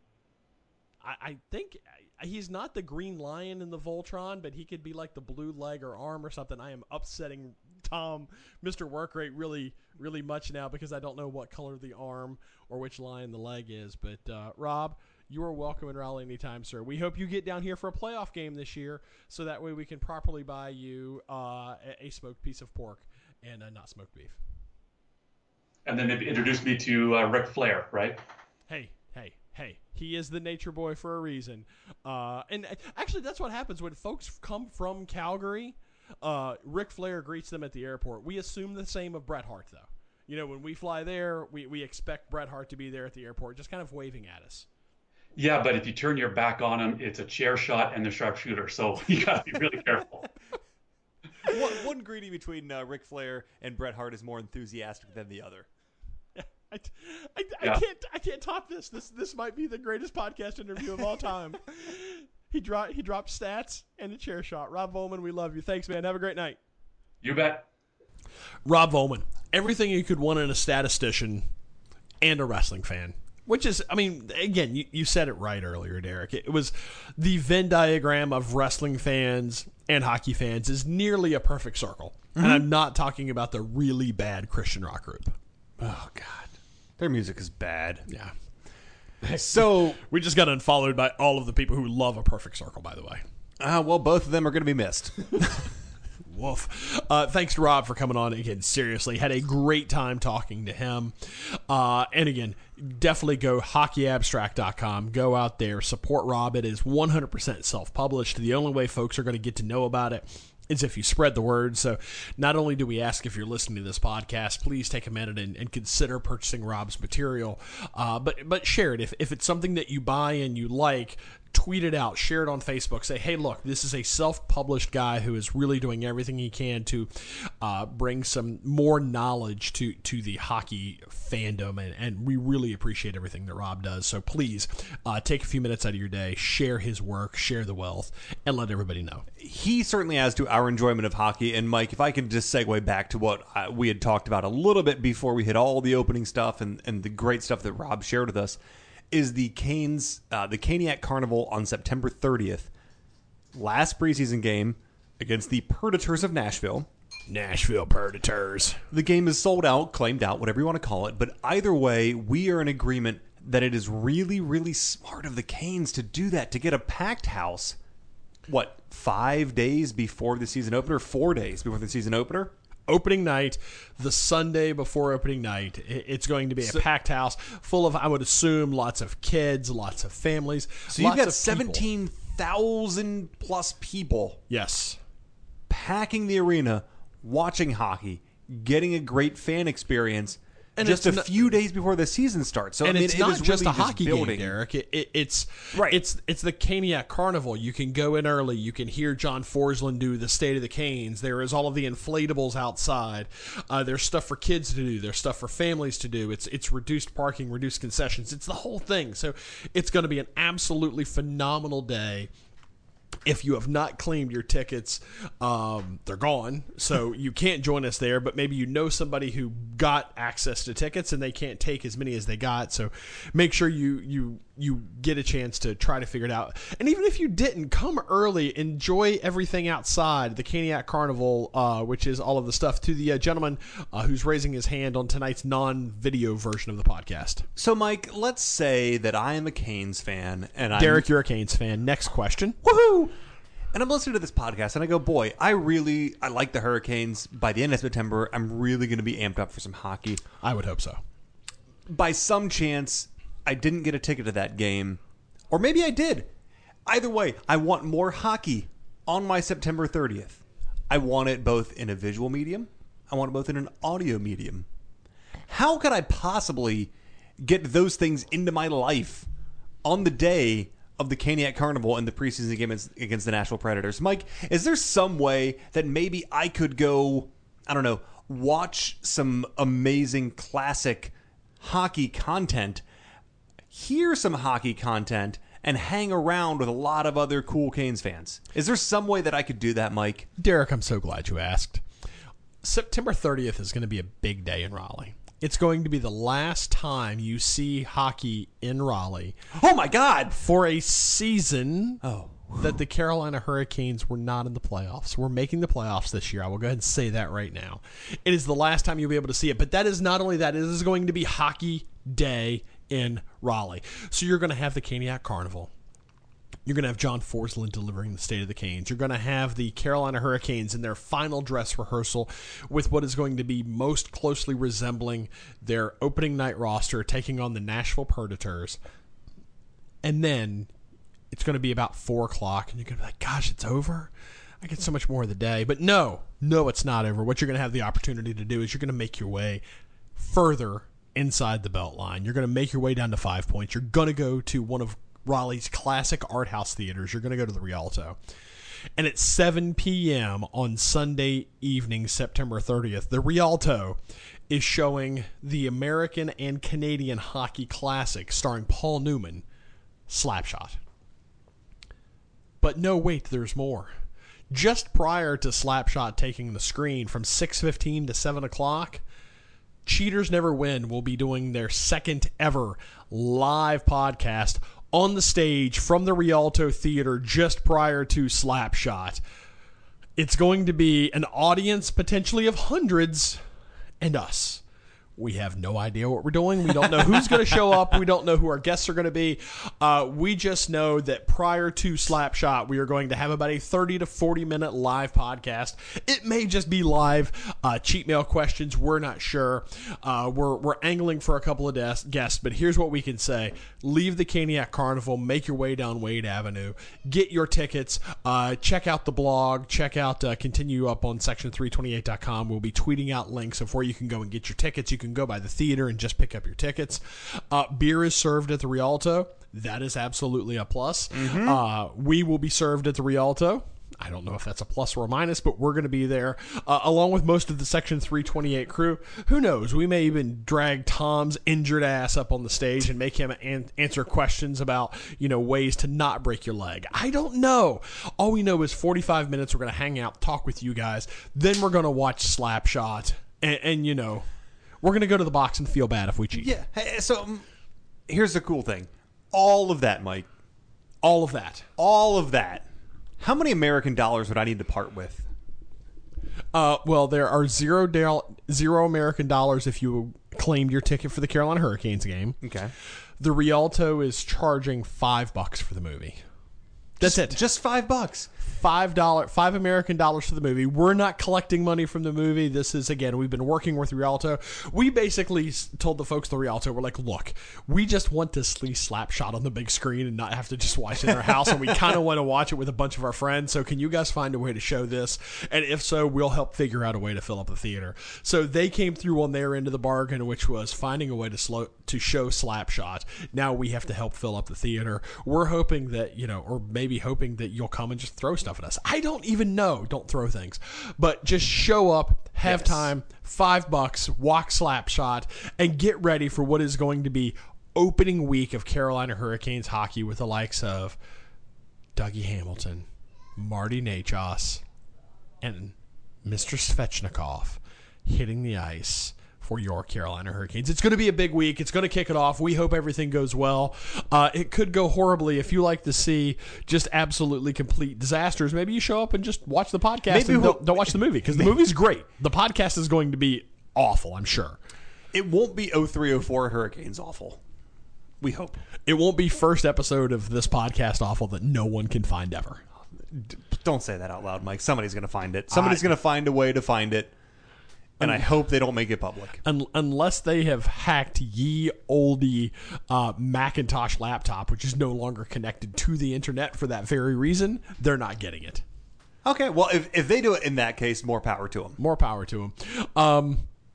I, I think he's not the green lion in the Voltron, but he could be like the blue leg or arm or something. I am upsetting Tom, Mister Workrate, really, really much now because I don't know what color the arm or which lion the leg is. But uh, Rob, you are welcome in Raleigh anytime, sir. We hope you get down here for a playoff game this year, so that way we can properly buy you uh, a, a smoked piece of pork and uh, not smoked beef. And then maybe introduce me to uh, Ric Flair, right? Hey, hey, hey. He is the nature boy for a reason. Uh, and actually, that's what happens when folks come from Calgary. Uh, Ric Flair greets them at the airport. We assume the same of Bret Hart, though. You know, when we fly there, we, we expect Bret Hart to be there at the airport, just kind of waving at us. Yeah, but if you turn your back on him, it's a chair shot and the sharpshooter. So you got to be really careful. one, one greeting between uh, Ric Flair and Bret Hart is more enthusiastic than the other. I, I, I Yeah. can't I can't top this. This this might be the greatest podcast interview of all time. he dropped he dropped stats and a chair shot. Rob Volman, we love you. Thanks, man. Have a great night. You bet. Rob Volman, everything you could want in a statistician and a wrestling fan. Which is, I mean, again, you, you said it right earlier, Derek. It was the Venn diagram of wrestling fans and hockey fans is nearly a perfect circle. Mm-hmm. And I'm not talking about the really bad Christian rock group. Oh, God. Their music is bad. Yeah. So we just got unfollowed by all of the people who love a perfect circle, by the way. Uh, well, both of them are going to be missed. Woof. Uh, thanks to Rob for coming on again. Seriously, had a great time talking to him. Uh, and again, definitely go hockey abstract dot com. Go out there, support Rob. It is one hundred percent self-published. The only way folks are going to get to know about it is if you spread the word. So not only do we ask if you're listening to this podcast, please take a minute and, and consider purchasing Rob's material, uh, but but share it. If, if it's something that you buy and you like, tweet it out, share it on Facebook, say, hey, look, this is a self-published guy who is really doing everything he can to uh, bring some more knowledge to, to the hockey fandom, and, and we really appreciate everything that Rob does. So please uh, take a few minutes out of your day, share his work, share the wealth, and let everybody know. He certainly adds to our enjoyment of hockey. And Mike, if I could just segue back to what uh, we had talked about a little bit before we hit all the opening stuff and, and the great stuff that Rob shared with us, is the Canes, uh, the Caniac Carnival on September thirtieth. Last preseason game against the Predators of Nashville. Nashville Predators. The game is sold out, claimed out, whatever you want to call it. But either way, we are in agreement that it is really, really smart of the Canes to do that, to get a packed house, what, five days before the season opener? Four days before the season opener? Opening night, the Sunday before opening night, it's going to be a so, packed house full of, I would assume, lots of kids, lots of families. So you've got seventeen thousand plus people. Yes. Packing the arena, watching hockey, getting a great fan experience. And just a not, few days before the season starts. So and I mean, it's it not is just really a hockey just game, Derek. It, it, it's right. It's it's the Caniac Carnival. You can go in early. You can hear John Forsland do the State of the Canes. There is all of the inflatables outside. Uh, there's stuff for kids to do. There's stuff for families to do. It's it's reduced parking, reduced concessions. It's the whole thing. So it's going to be an absolutely phenomenal day. If you have not claimed your tickets, um, they're gone. So you can't join us there, but maybe you know somebody who got access to tickets and they can't take as many as they got. So make sure you you you get a chance to try to figure it out. And even if you didn't, come early, enjoy everything outside the Caniac Carnival, uh, which is all of the stuff. To the uh, gentleman uh, who's raising his hand on tonight's non-video version of the podcast. So, Mike, let's say that I am a Canes fan, and Derek, I'm, you're a Canes fan. Next question. Woohoo! And I'm listening to this podcast, and I go, boy, I really, I like the Hurricanes. By the end of September, I'm really going to be amped up for some hockey. I would hope so. By some chance, I didn't get a ticket to that game. Or maybe I did. Either way, I want more hockey on my September thirtieth. I want it both in a visual medium. I want it both in an audio medium. How could I possibly get those things into my life on the day of the Caniac Carnival and the preseason game against the Nashville Predators? Mike, is there some way that maybe I could go, I don't know, watch some amazing classic hockey content, hear some hockey content, and hang around with a lot of other cool Canes fans? Is there some way that I could do that, Mike? Derek, I'm so glad you asked. September thirtieth is going to be a big day in Raleigh. It's going to be the last time you see hockey in Raleigh. Oh, my God! For a season oh. that the Carolina Hurricanes were not in the playoffs. We're making the playoffs this year. I will go ahead and say that right now. It is the last time you'll be able to see it. But that is not only that. It is going to be Hockey Day in Raleigh. So you're going to have the Caniac Carnival. You're going to have John Forsland delivering the State of the Canes. You're going to have the Carolina Hurricanes in their final dress rehearsal with what is going to be most closely resembling their opening night roster, taking on the Nashville Predators. And then it's going to be about four o'clock, and you're going to be like, gosh, it's over? I get so much more of the day. But no, no, it's not over. What you're going to have the opportunity to do is you're going to make your way further inside the belt line. You're going to make your way down to Five Points. You're going to go to one of Raleigh's classic art house theaters. You're going to go to the Rialto. And at seven p.m. on Sunday evening, September thirtieth, the Rialto is showing the American and Canadian Hockey Classic starring Paul Newman, Slapshot. But no, wait, there's more. Just prior to Slapshot taking the screen from six fifteen to seven o'clock, Cheaters Never Win will be doing their second ever live podcast on the stage from the Rialto Theater just prior to Slapshot. It's going to be an audience potentially of hundreds and us. We have no idea what we're doing. We don't know who's going to show up. We don't know who our guests are going to be. Uh, we just know that prior to Slapshot, we are going to have about a thirty to forty minute live podcast. It may just be live uh, cheat mail questions. We're not sure. Uh, we're we're angling for a couple of des- guests, but here's what we can say. Leave the Caniac Carnival. Make your way down Wade Avenue. Get your tickets. Uh, check out the blog. Check out, uh, continue up on section three twenty-eight dot com. We'll be tweeting out links of where you can go and get your tickets. You can go by the theater and just pick up your tickets. Uh, beer is served at the Rialto. That is absolutely a plus. Mm-hmm. Uh, we will be served at the Rialto. I don't know if that's a plus or a minus, but we're going to be there uh, along with most of the Section three twenty-eight crew. Who knows? We may even drag Tom's injured ass up on the stage and make him an- answer questions about, you know, ways to not break your leg. I don't know. All we know is forty-five minutes. We're going to hang out, talk with you guys. Then we're going to watch Slapshot. And, and, you know, we're going to go to the box and feel bad if we cheat. Yeah. Hey, so um, here's the cool thing. All of that, Mike. All of that. All of that. How many American dollars would I need to part with? Uh, well, there are zero del- zero American dollars if you claimed your ticket for the Carolina Hurricanes game. Okay. The Rialto is charging five bucks for the movie. That's just, it. Just five bucks. Five dollar, five American dollars for the movie. We're not collecting money from the movie. This is, again, we've been working with Rialto. We basically told the folks at the Rialto, we're like, look, we just want to see Slapshot on the big screen and not have to just watch it in our house, and we kind of want to watch it with a bunch of our friends. So can you guys find a way to show this? And if so, we'll help figure out a way to fill up the theater. So they came through on their end of the bargain, which was finding a way to slow to show Slapshot. Now we have to help fill up the theater. We're hoping that, you know, or maybe hoping that you'll come and just throw stuff at us. I don't even know. Don't throw things. But just show up, have yes. time, five bucks, walk Slapshot, and get ready for what is going to be opening week of Carolina Hurricanes hockey with the likes of Dougie Hamilton, Marty Nachos, and Mister Svechnikov hitting the ice for your Carolina Hurricanes. It's going to be a big week. It's going to kick it off. We hope everything goes well. Uh, it could go horribly. If you like to see just absolutely complete disasters, maybe you show up and just watch the podcast maybe and we'll, don't, don't watch the movie, because the movie's great. The podcast is going to be awful, I'm sure. It won't be oh three oh four Hurricanes awful. We hope. It won't be first episode of this podcast awful that no one can find ever. Don't say that out loud, Mike. Somebody's going to find it. Somebody's going to find a way to find it. And I hope they don't make it public. Un- unless they have hacked ye olde uh, Macintosh laptop, which is no longer connected to the internet for that very reason, they're not getting it. Okay, well, if, if they do it in that case, more power to them. More power to them. Um,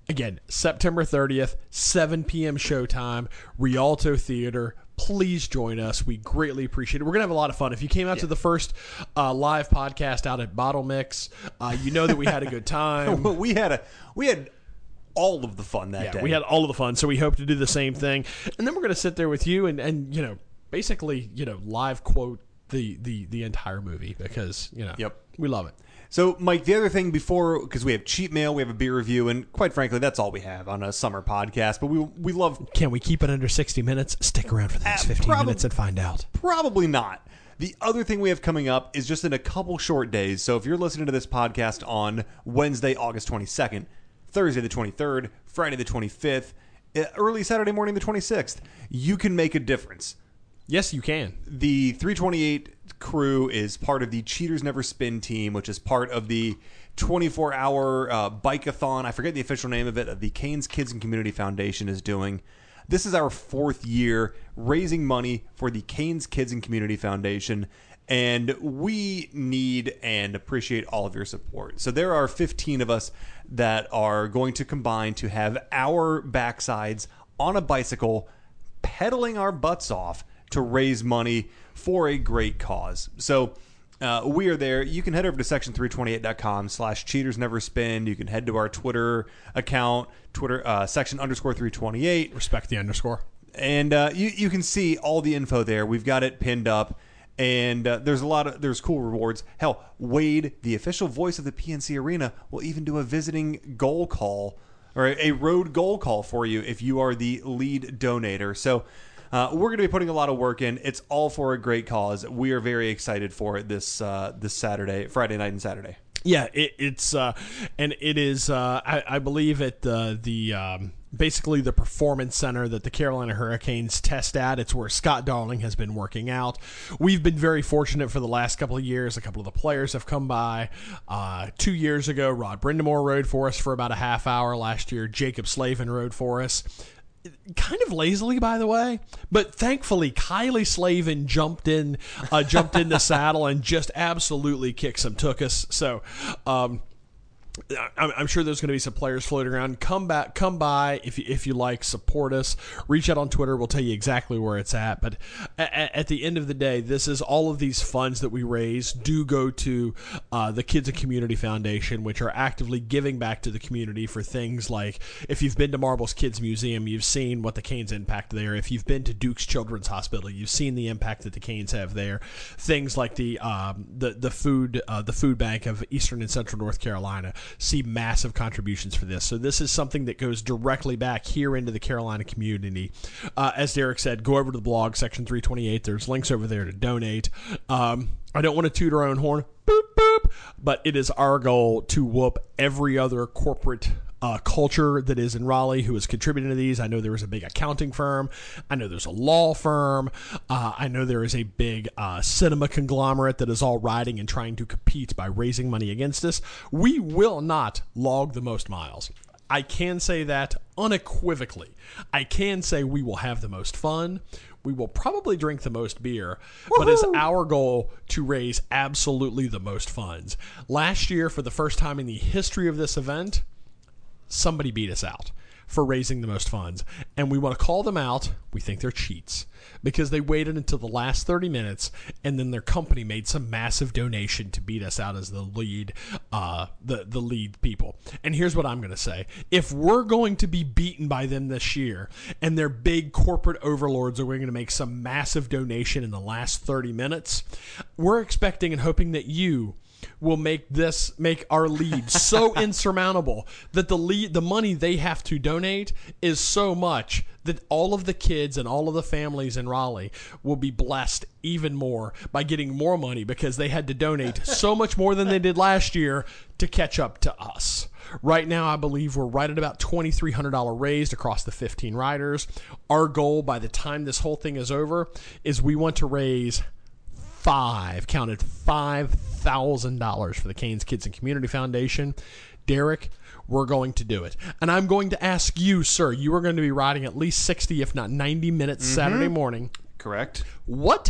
Again, September thirtieth, seven p.m. showtime, Rialto Theater. Please join us. We greatly appreciate it. We're going to have a lot of fun. If you came out yeah. to the first uh, live podcast out at Bottle Mix, uh, you know that we had a good time. we had a we had all of the fun that yeah, day. We had all of the fun, so we hope to do the same thing. And then we're going to sit there with you and, and you know, basically, you know, live quote the, the, the entire movie because, you know, yep. we love it. So, Mike, the other thing before, because we have cheap mail, we have a beer review, and quite frankly, that's all we have on a summer podcast. But we we love... Can we keep it under sixty minutes? Stick around for the next fifteen prob- minutes and find out. Probably not. The other thing we have coming up is just in a couple short days. So if you're listening to this podcast on Wednesday, August twenty-second, Thursday the twenty-third, Friday the twenty-fifth, early Saturday morning the twenty-sixth, you can make a difference. Yes, you can. The three twenty-eight crew is part of the Cheaters Never Spin team, which is part of the twenty-four hour uh, bike-a-thon. I forget the official name of it, that the Canes Kids and Community Foundation is doing. This is our fourth year raising money for the Canes Kids and Community Foundation, and we need and appreciate all of your support. So there are fifteen of us that are going to combine to have our backsides on a bicycle, pedaling our butts off to raise money for a great cause. So uh, we are there. You can head over to section three twenty-eight dot com slash cheaters never spin. You can head to our Twitter account, Twitter uh, section underscore three twenty-eight. Respect the underscore. And uh, you, you can see all the info there. We've got it pinned up. And uh, there's a lot of there's cool rewards. Hell, Wade, the official voice of the P N C Arena, will even do a visiting goal call or a, a road goal call for you if you are the lead donator. So Uh, we're going to be putting a lot of work in. It's all for a great cause. We are very excited for it this uh, this Saturday, Friday night and Saturday. Yeah, it, it's uh, and it is. Uh, I, I believe at the the um, basically the performance center that the Carolina Hurricanes test at. It's where Scott Darling has been working out. We've been very fortunate for the last couple of years. A couple of the players have come by. Uh, two years ago, Rod Brindamore rode for us for about a half hour. Last year, Jacob Slavin rode for us. Kind of lazily, by the way, but thankfully Kylie Slavin jumped in, uh, jumped in the saddle and just absolutely kicked some took us. So, um, I'm sure there's going to be some players floating around. Come back, come by if you, if you like. Support us. Reach out on Twitter. We'll tell you exactly where it's at. But at, at the end of the day, this is all of these funds that we raise do go to uh, the Kids and Community Foundation, which are actively giving back to the community for things like if you've been to Marbles Kids Museum, you've seen what the Canes impact there. If you've been to Duke's Children's Hospital, you've seen the impact that the Canes have there. Things like the um, the the food uh, the food bank of Eastern and Central North Carolina. See massive contributions for this. So this is something that goes directly back here into the Carolina community. Uh, as Derek said, go over to the blog, section three twenty-eight. There's links over there to donate. Um, I don't want to toot our own horn, boop, boop, but it is our goal to whoop every other corporate Uh, culture that is in Raleigh who is contributing to these. I know there is a big accounting firm. I know there's a law firm. Uh, I know there is a big uh, cinema conglomerate that is all riding and trying to compete by raising money against us. We will not log the most miles. I can say that unequivocally. I can say we will have the most fun. We will probably drink the most beer, Woo-hoo! But it's our goal to raise absolutely the most funds. Last year, for the first time in the history of this event, somebody beat us out for raising the most funds, and we want to call them out. We think they're cheats because they waited until the last thirty minutes, and then their company made some massive donation to beat us out as the lead, uh, the the lead people. And here's what I'm going to say: if we're going to be beaten by them this year, and their big corporate overlords are going to make some massive donation in the last thirty minutes, we're expecting and hoping that you will make this make our lead so insurmountable that the lead the money they have to donate is so much that all of the kids and all of the families in Raleigh will be blessed even more by getting more money because they had to donate so much more than they did last year to catch up to us. Right now, I believe we're right at about twenty-three hundred dollars raised across the fifteen riders. Our goal by the time this whole thing is over is we want to raise Five, counted five thousand dollars for the Canes Kids and Community Foundation. Derek, we're going to do it. And I'm going to ask you, sir, you are going to be riding at least sixty, if not ninety minutes mm-hmm. Saturday morning. Correct. What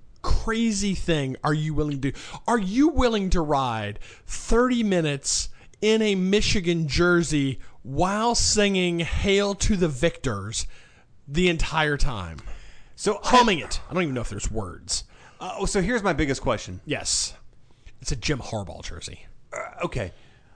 crazy thing are you willing to do? Are you willing to ride thirty minutes in a Michigan jersey while singing Hail to the Victors the entire time. So Humming I, it. I don't even know if there's words. Uh, so here's my biggest question. Yes. It's a Jim Harbaugh jersey. Uh, okay.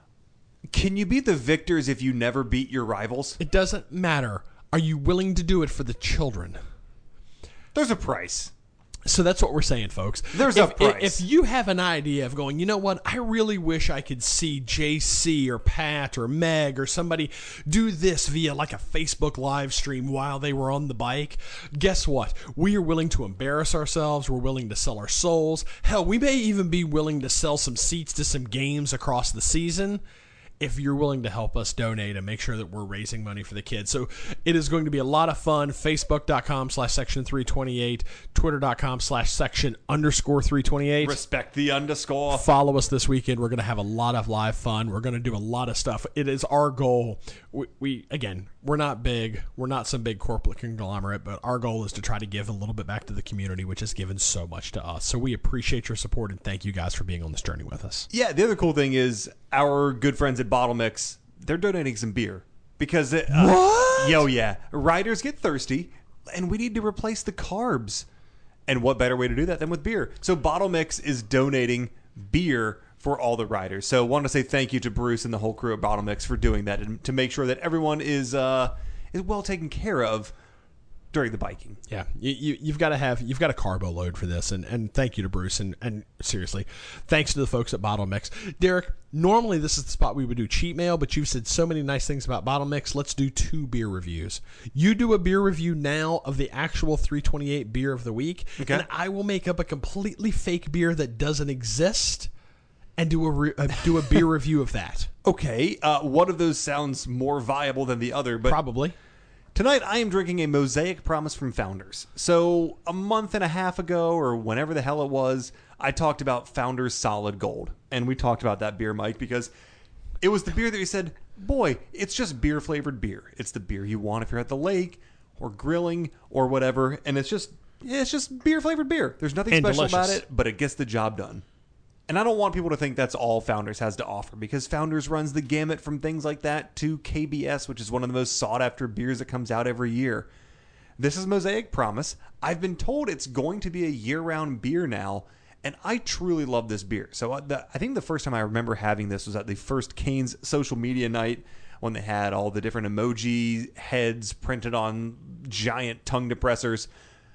Can you beat the Victors if you never beat your rivals? It doesn't matter. Are you willing to do it for the children? There's a price. So that's what we're saying, folks. There's if, a price. If you have an idea of going, you know what, I really wish I could see J C or Pat or Meg or somebody do this via like a Facebook live stream while they were on the bike, guess what? We are willing to embarrass ourselves. We're willing to sell our souls. Hell, we may even be willing to sell some seats to some games across the season if you're willing to help us donate and make sure that we're raising money for the kids. So it is going to be a lot of fun. Facebook.com slash section 328, Twitter.com slash section underscore 328. Respect the underscore. Follow us this weekend. We're going to have a lot of live fun. We're going to do a lot of stuff. It is our goal. We, we again, we're not big. We're not some big corporate conglomerate, but our goal is to try to give a little bit back to the community, which has given so much to us. So we appreciate your support and thank you guys for being on this journey with us. Yeah, the other cool thing is our good friends at Bottle Mix, they're donating some beer because it, uh, what? Yo, yeah, riders get thirsty, and we need to replace the carbs. And what better way to do that than with beer? So Bottle Mix is donating beer for all the riders. So I want to say thank you to Bruce and the whole crew at Bottle Mix for doing that and to make sure that everyone is uh, is well taken care of during the biking. Yeah, you, you, you've got to have you've got a carbo load for this, and, and thank you to Bruce, and, and seriously, thanks to the folks at Bottle Mix. Derek, normally this is the spot we would do cheat mail, but you've said so many nice things about Bottle Mix. Let's do two beer reviews. You do a beer review now of the actual three twenty-eight beer of the week, okay, and I will make up a completely fake beer that doesn't exist and do a re- uh, do a beer review of that. Okay, uh, one of those sounds more viable than the other, but probably. Tonight, I am drinking a Mosaic Promise from Founders. So, a month and a half ago, or whenever the hell it was, I talked about Founders Solid Gold. And we talked about that beer, Mike, because it was the beer that you said, boy, it's just beer-flavored beer. It's the beer you want if you're at the lake, or grilling, or whatever. And it's just, it's just beer-flavored beer. There's nothing and special delicious. about it, but it gets the job done. And I don't want people to think that's all Founders has to offer, because Founders runs the gamut from things like that to K B S, which is one of the most sought-after beers that comes out every year. This is Mosaic Promise. I've been told it's going to be a year-round beer now, and I truly love this beer. So the, I think the first time I remember having this was at the first Cane's social media night when they had all the different emoji heads printed on giant tongue depressors.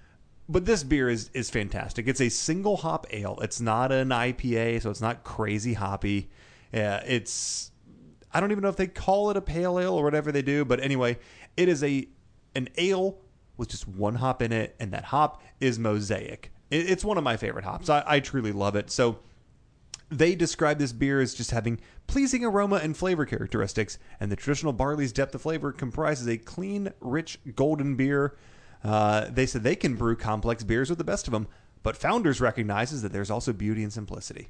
But this beer is is fantastic. It's a single hop ale. It's not an I P A, so it's not crazy hoppy. Yeah, it's I don't even know if they call it a pale ale or whatever they do, but anyway, it is a an ale with just one hop in it, and that hop is Mosaic. It, it's one of my favorite hops. I, I truly love it. So they describe this beer as just having pleasing aroma and flavor characteristics, and the traditional barley's depth of flavor comprises a clean, rich, golden beer. Uh, they said they can brew complex beers with the best of them, but Founders recognizes that there's also beauty and simplicity.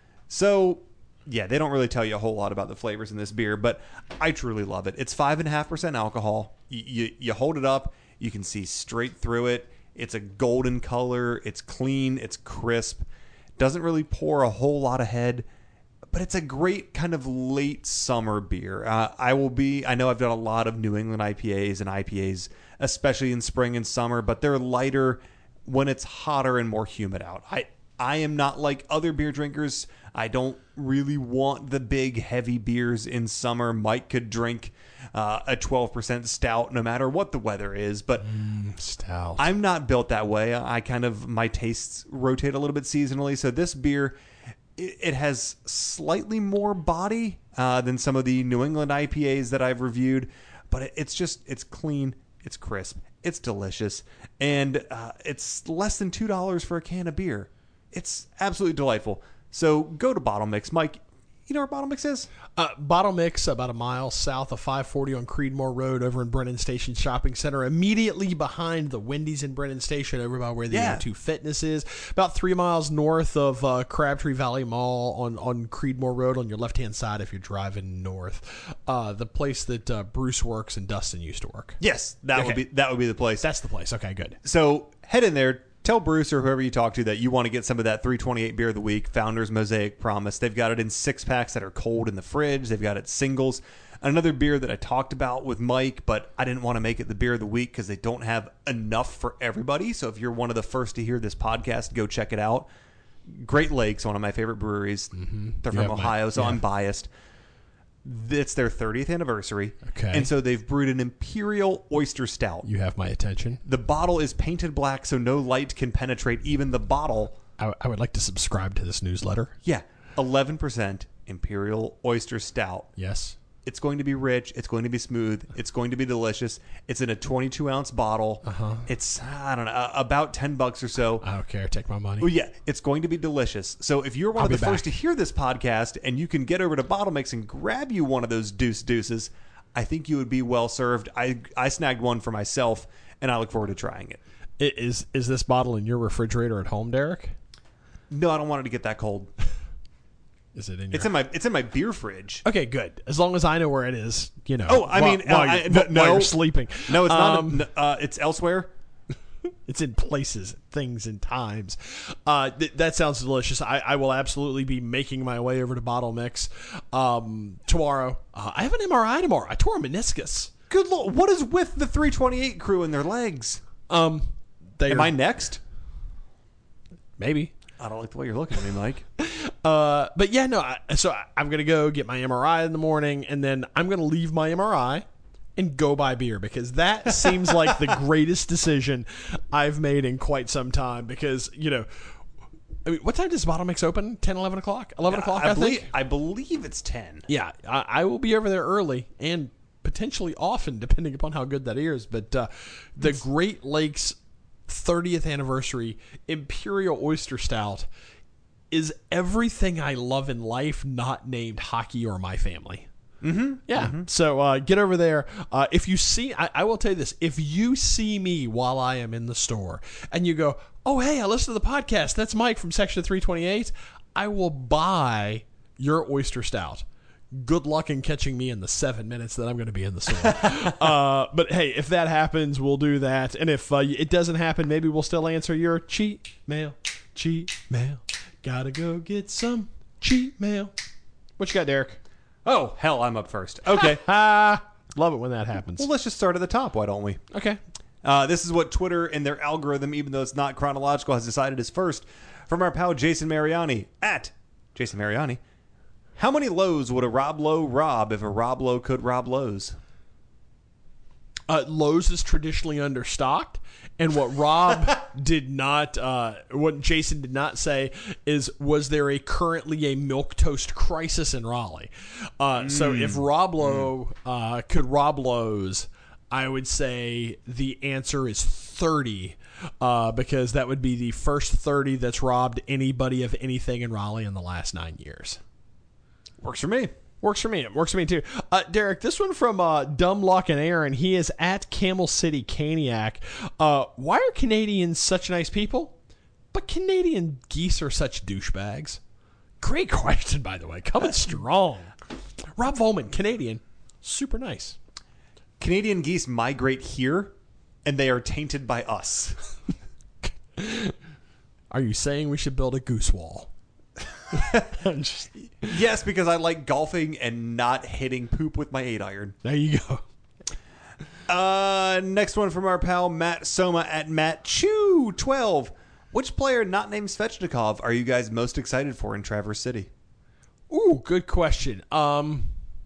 So, yeah, they don't really tell you a whole lot about the flavors in this beer, but I truly love it. It's five point five percent alcohol. You, you, you hold it up, you can see straight through it. It's a golden color. It's clean. It's crisp. Doesn't really pour a whole lot ahead, but it's a great kind of late summer beer. Uh, I will be, I know I've done a lot of New England I P As and I P As, especially in spring and summer, but they're lighter when it's hotter and more humid out. I, I am not like other beer drinkers. I don't really want the big heavy beers in summer. Mike could drink uh, a twelve percent stout no matter what the weather is, but mm, stout. I'm not built that way. I kind of, my tastes rotate a little bit seasonally. So this beer, it, it has slightly more body uh, than some of the New England I P As that I've reviewed, but it, it's just, it's clean. It's crisp. It's delicious. And uh, it's less than two dollars for a can of beer. It's absolutely delightful. So go to Bottle Mix. Mike, you know where Bottle Mix is? Uh, Bottle Mix, about a mile south of five forty on Creedmoor Road over in Brennan Station Shopping Center, immediately behind the Wendy's in Brennan Station, over by where the yeah. O two Fitness is. About three miles north of uh, Crabtree Valley Mall on, on Creedmoor Road on your left-hand side if you're driving north. Uh, the place that uh, Bruce works and Dustin used to work. Yes, that Okay. would be that would be the place. That's the place. Okay, good. So head in there, Tell Bruce or whoever you talk to that you want to get some of that three twenty-eight beer of the week, Founders Mosaic Promise. They've got it in six packs that are cold in the fridge. They've got it singles. Another beer that I talked about with Mike, but I didn't want to make it the beer of the week because they don't have enough for everybody. So if you're one of the first to hear this podcast, go check it out. Great Lakes, one of my favorite breweries. Mm-hmm. They're from Ohio, my, so yeah. I'm biased. It's their thirtieth anniversary. Okay. And so they've brewed an Imperial Oyster Stout. You have my attention. The bottle is painted black so no light can penetrate even the bottle. I, I would like to subscribe to this newsletter. Yeah. eleven percent Imperial Oyster Stout. Yes. It's going to be rich. It's going to be smooth. It's going to be delicious. It's in a twenty-two ounce bottle. Uh-huh. It's, I don't know, about ten bucks or so. I don't care. Take my money. Well, yeah, it's going to be delicious. So if you're one I'll of the be back. first to hear this podcast and you can get over to Bottle Mix and grab you one of those deuce deuces, I think you would be well served. I, I snagged one for myself, and I look forward to trying it. it is, is this bottle in your refrigerator at home, Derek? No, I don't want it to get that cold. Is it in your... It's in my it's in my beer fridge. Okay, good. As long as I know where it is, you know. Oh, I while, mean, while, uh, you're, I, no, while no. you're sleeping. No, it's not. Um, A, uh, it's elsewhere. It's in places, things, and times. Uh, th- that sounds delicious. I, I will absolutely be making my way over to Bottle Mix um, tomorrow. Uh, I have an M R I tomorrow. I tore a meniscus. Good Lord, what is with the three twenty-eight crew and their legs? Um, they Am are, I next? Maybe. I don't like the way you're looking at me, Mike. Uh, but yeah, no. I, so I, I'm gonna go get my M R I in the morning, and then I'm gonna leave my M R I and go buy beer because that seems like the greatest decision I've made in quite some time. Because you know, I mean, what time does Bottle Mix open? ten, eleven o'clock? eleven o'clock, I, I believe, think. I believe it's ten. Yeah, I, I will be over there early and potentially often, depending upon how good that is. But uh, the it's, Great Lakes thirtieth anniversary Imperial Oyster Stout is everything I love in life, not named hockey or my family. Mm-hmm. Yeah. Mm-hmm. So uh, get over there. Uh, if you see, I, I will tell you this: if you see me while I am in the store, and you go, "Oh, hey, I listened to the podcast. That's Mike from Section three twenty-eight," I will buy your oyster stout. Good luck in catching me in the seven minutes that I'm going to be in the store. uh, but hey, if that happens, we'll do that. And if uh, it doesn't happen, maybe we'll still answer your cheat mail. Cheat mail. Gotta go get some cheat mail. What you got, Derek? Oh, hell, I'm up first. Okay. Love it when that happens. Well, let's just start at the top, why don't we? Okay. Uh, this is what Twitter and their algorithm, even though it's not chronological, has decided is first. From our pal Jason Mariani, at Jason Mariani. How many Lowe's would a Rob Lowe rob if a Rob Lowe could rob Lowe's? Uh, Lowe's is traditionally understocked, and what Rob did not, uh, what Jason did not say is, was there a currently a milquetoast crisis in Raleigh? Uh, mm. So if Rob Lowe uh, could rob Lowe's, I would say the answer is thirty, uh, because that would be the first thirty that's robbed anybody of anything in Raleigh in the last nine years. Works for me. Works for me. Works for me, too. Uh, Derek, this one from uh, Dumb Luck and Aaron. He is at Camel City Caniac. Uh, why are Canadians such nice people, but Canadian geese are such douchebags? Great question, by the way. Coming strong. Rob Volman, Canadian. Super nice. Canadian geese migrate here, and they are tainted by us. Are you saying we should build a goose wall? Just... Yes, because I like golfing and not hitting poop with my eight iron. There you go. Uh, next one from our pal Matt Soma at Matt Chew twelve. Which player not named Svechnikov are you guys most excited for in Traverse City? Ooh, good question. Um,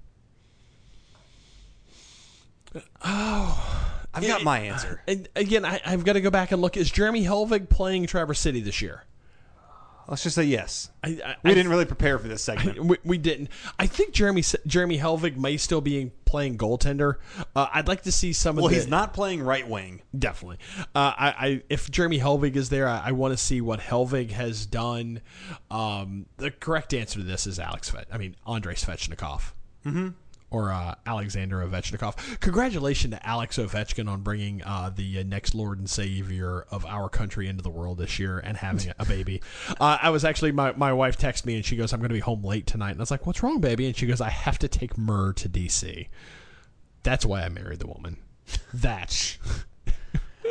oh, I've got my answer. And again, I, I've got to go back and look. Is Jeremy Helvig playing Traverse City this year? Let's just say yes. I, I, we I, didn't really prepare for this segment. We, we didn't. I think Jeremy Jeremy Helvig may still be playing goaltender. Uh, I'd like to see some of well, the... Well, he's not playing right wing. Definitely. Uh, I, I if Jeremy Helvig is there, I, I want to see what Helvig has done. Um, the correct answer to this is Alex Sve- I mean, Andrei Svechnikov. Mm-hmm. Or uh, Alexander Ovechnikov. Congratulations to Alex Ovechkin on bringing uh, the uh, next Lord and Savior of our country into the world this year and having a baby. uh, I was actually, my, my wife texted me and she goes, I'm going to be home late tonight. And I was like, what's wrong, baby? And she goes, I have to take Murr to D C. That's why I married the woman. That.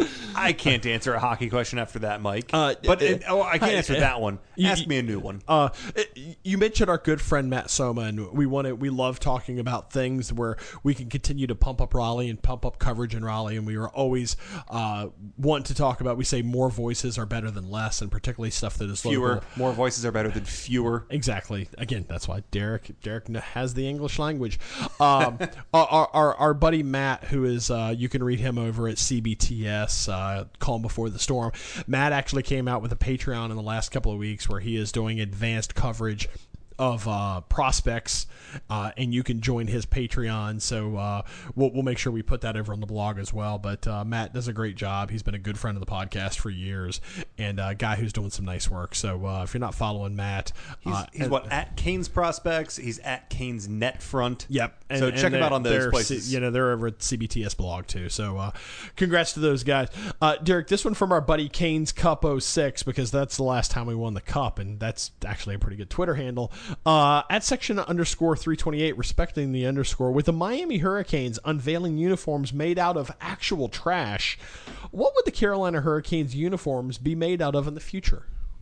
I can't answer a hockey question after that, Mike. Uh, but uh, it, oh, I can't uh, answer that one. you- Ask me a new one. Uh, you mentioned our good friend Matt Soma, and we want to. We love talking about things where we can continue to pump up Raleigh and pump up coverage in Raleigh. And we are always uh, want to talk about. We say more voices are better than less, and particularly stuff that is Fewer, local. more voices are better than fewer. Exactly. Again, that's why Derek Derek has the English language. Um, our, our our buddy Matt, who is uh, you can read him over at C B T S, uh, Calm Before the Storm. Matt actually came out with a Patreon in the last couple of weeks where he is doing advanced coverage of uh, prospects, uh, and you can join his Patreon. So uh, we'll, we'll make sure we put that over on the blog as well. But uh, Matt does a great job. He's been a good friend of the podcast for years, and a guy who's doing some nice work. So uh, if you're not following Matt, He's, uh, he's what, at Canes Prospects. He's at Canes Netfront. Yep. And, so and check him out on those they're- places. You know, they're over at C B T S blog too. So uh, congrats to those guys. Uh, Derek, this one from our buddy Canes Cup oh six, because that's the last time we won the cup, and that's actually a pretty good Twitter handle. Uh, at section underscore three twenty-eight, respecting the underscore, with the Miami Hurricanes unveiling uniforms made out of actual trash, what would the Carolina Hurricanes uniforms be made out of in the future?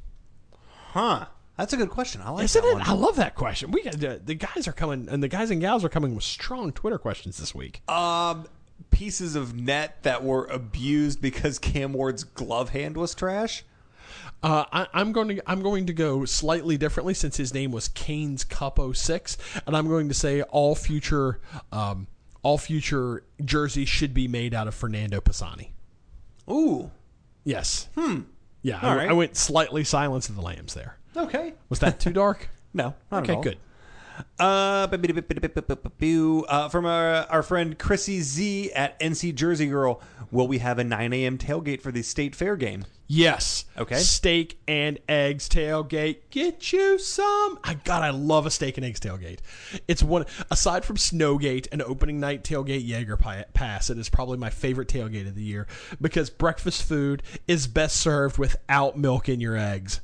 Huh. That's a good question. I like Isn't that it? one. I love that question. We got the, the guys are coming, and the guys and gals are coming with strong Twitter questions this week. Um, pieces of net that were abused because Cam Ward's glove hand was trash. Uh, I, I'm going to I'm going to go slightly differently, since his name was Canes Cup oh six, and I'm going to say all future um, all future jerseys should be made out of Fernando Pisani. Ooh. Yes. Hmm. Yeah. I, All right. I went slightly Silence of the Lambs there. Okay. Was that too dark? No, not Okay, at all. good. Uh, uh, from our, our friend Chrissy Z at N C Jersey Girl, will we have a nine a.m. tailgate for the State Fair game? Yes. Okay. Steak and eggs tailgate. Get you some. I God, I love a steak and eggs tailgate. It's one aside from Snowgate and opening night tailgate Jaeger Pi- Pass. It is probably my favorite tailgate of the year because breakfast food is best served without milk in your eggs.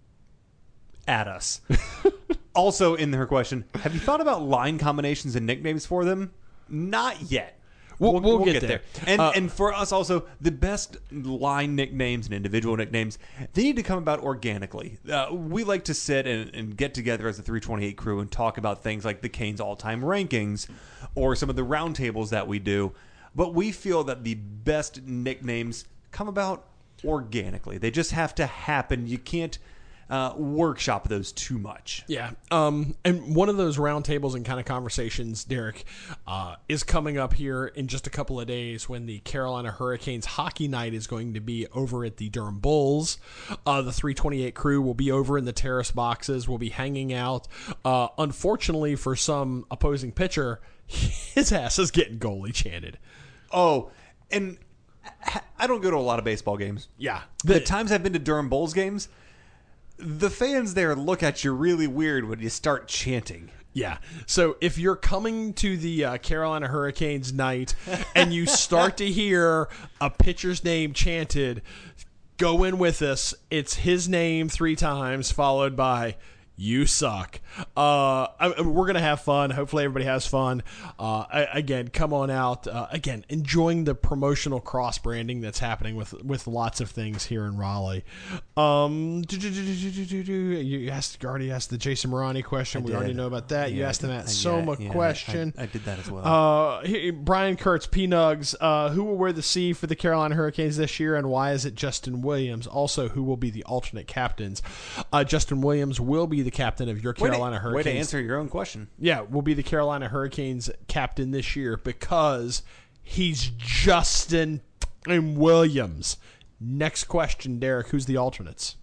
At us. Also, in her question, have you thought about line combinations and nicknames for them? Not yet. We'll- we'll get there. And Uh, and for us also, the best line nicknames and individual nicknames, they need to come about organically. Uh, we like to sit and, and get together as a three twenty-eight crew and talk about things like the Canes all-time rankings or some of the roundtables that we do. But we feel that the best nicknames come about organically. They just have to happen. You can't uh, workshop those too much. Yeah. Um, and one of those roundtables and kind of conversations, Derek, uh, is coming up here in just a couple of days when the Carolina Hurricanes hockey night is going to be over at the Durham Bulls. Uh, the three twenty-eight crew will be over in the terrace boxes. We'll be hanging out. Uh, unfortunately for some opposing pitcher, his ass is getting goalie chanted. Oh, and I don't go to a lot of baseball games. Yeah. The times I've been to Durham Bulls games, the fans there look at you really weird when you start chanting. Yeah. So if you're coming to the uh, Carolina Hurricanes night and you start to hear a pitcher's name chanted, go in with us. It's his name three times followed by "You suck." Uh, I, I- we're gonna have fun. Hopefully, everybody has fun. Uh, I, again, come on out. Uh, again, enjoying the promotional cross branding that's happening with with lots of things here in Raleigh. Um, do, do, do, do, do, do, do. You asked, already asked the Jason Morani question. I We did. already know about that. you Yeah, I asked the did. Matt Uh, Soma yeah, yeah, question. I, I did that as well. Uh, he- Brian Kurtz, P-Nugs, uh, who will wear the C for the Carolina Hurricanes this year, and why is it Justin Williams? Also, who will be the alternate captains? Uh, Justin Williams will be the captain of your way, Carolina to, way Hurricanes. to answer your own question. Yeah, will be the Carolina Hurricanes captain this year because he's Justin Williams. Next question, Derek. Who's the alternates?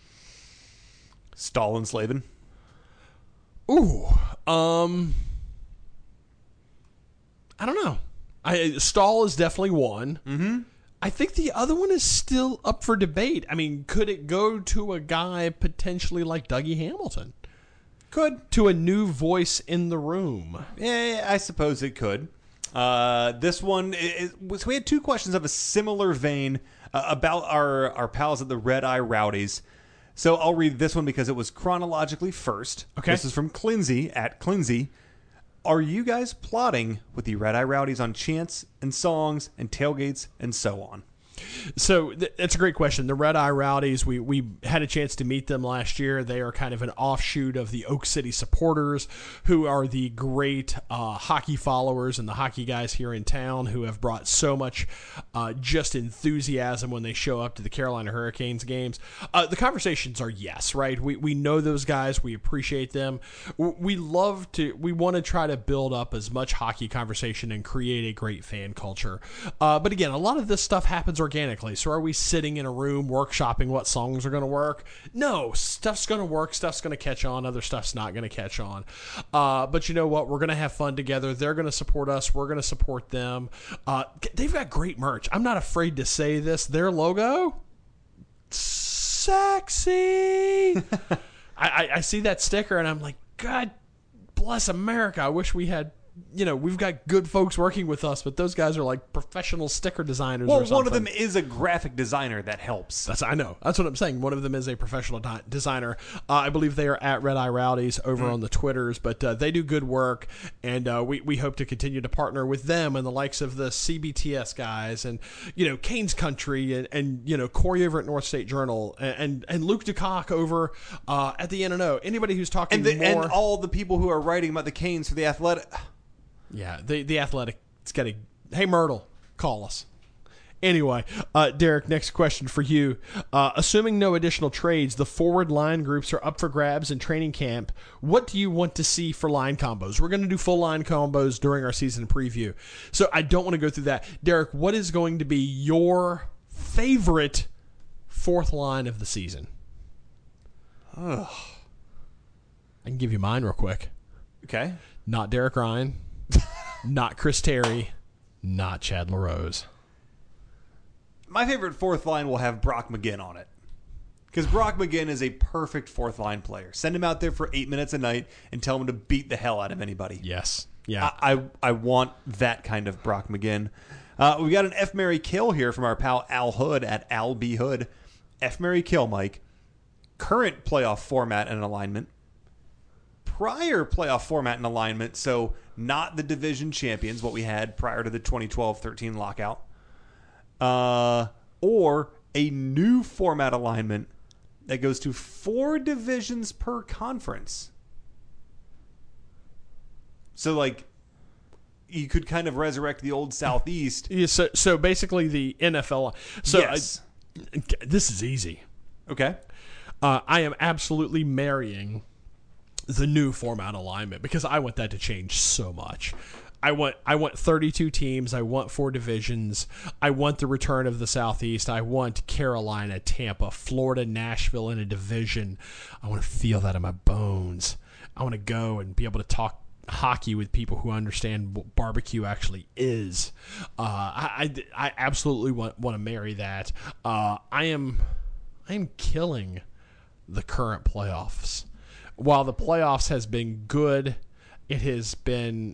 Stahl and Slavin. Ooh, um, I don't know. I Stahl is definitely one. Mm-hmm. I think the other one is still up for debate. I mean, could it go to a guy potentially like Dougie Hamilton? Could. To a new voice in the room. Yeah, I suppose it could. Uh, this one is, was. We had two questions of a similar vein uh, about our our pals at the Red Eye Rowdies. So I'll read this one because it was chronologically first. Okay. This is from Clinzy at Clinzy. Are you guys plotting with the Red Eye Rowdies on chants and songs and tailgates and so on? So th- that's a great question. The Red Eye Rowdies, we, we had a chance to meet them last year. They are kind of an offshoot of the Oak City Supporters, who are the great uh, hockey followers and the hockey guys here in town who have brought so much uh, just enthusiasm when they show up to the Carolina Hurricanes games. Uh, the conversations are yes, right? We we know those guys. We appreciate them. We love to, we want to try to build up as much hockey conversation and create a great fan culture. Uh, but again, a lot of this stuff happens organically. So are we sitting in a room workshopping what songs are going to work? No, stuff's going to work. Stuff's going to catch on. Other stuff's not going to catch on. Uh, but you know what? We're going to have fun together. They're going to support us. We're going to support them. Uh, they've got great merch. I'm not afraid to say this. Their logo, sexy. I, I, I see that sticker and I'm like, God bless America. I wish we had, you know, we've got good folks working with us, but those guys are like professional sticker designers well, or something. one of them is a graphic designer. That helps. That's I know. That's what I'm saying. One of them is a professional di- designer. Uh, I believe they are at Red Eye Rowdies over mm. on the Twitters, but uh, they do good work, and uh, we, we hope to continue to partner with them and the likes of the C B T S guys and, you know, Canes Country and, and you know, Corey over at North State Journal and, and, and Luke DeCock over uh, at the N and O. Anybody who's talking and the, more... And all the people who are writing about the Canes for the Athletic... Yeah, the the Athletic. It's got a hey Myrtle, call us. Anyway, uh, Derek, next question for you. Uh, assuming no additional trades, the forward line groups are up for grabs in training camp. What do you want to see for line combos? We're going to do full line combos during our season preview, so I don't want to go through that. Derek, what is going to be your favorite fourth line of the season? Ugh. I can give you mine real quick. Okay. Not Derek Ryan. Not Chris Terry, not Chad LaRose. My favorite fourth line will have Brock McGinn on it. Because Brock McGinn is a perfect fourth line player. Send him out there for eight minutes a night and tell him to beat the hell out of anybody. Yes. Yeah. I, I, I want that kind of Brock McGinn. Uh, we got an F. Mary Kill here from our pal Al Hood at Al B. Hood. F. Mary Kill, Mike. Current playoff format and alignment. Prior playoff format and alignment, so not the division champions, what we had prior to the twenty twelve thirteen lockout, uh, or a new format alignment that goes to four divisions per conference. So, like, you could kind of resurrect the old Southeast. Yeah, so, so basically the N F L. So yes. I, this is easy. Okay. Uh, I am absolutely marrying the new format alignment because I want that to change so much. I want I want thirty-two teams. I want four divisions. I want the return of the Southeast. I want Carolina, Tampa, Florida, Nashville in a division. I want to feel that in my bones. I want to go and be able to talk hockey with people who understand what barbecue actually is. Uh, I, I, I absolutely want, want to marry that. Uh, I am I am killing the current playoffs. While the playoffs has been good, it has been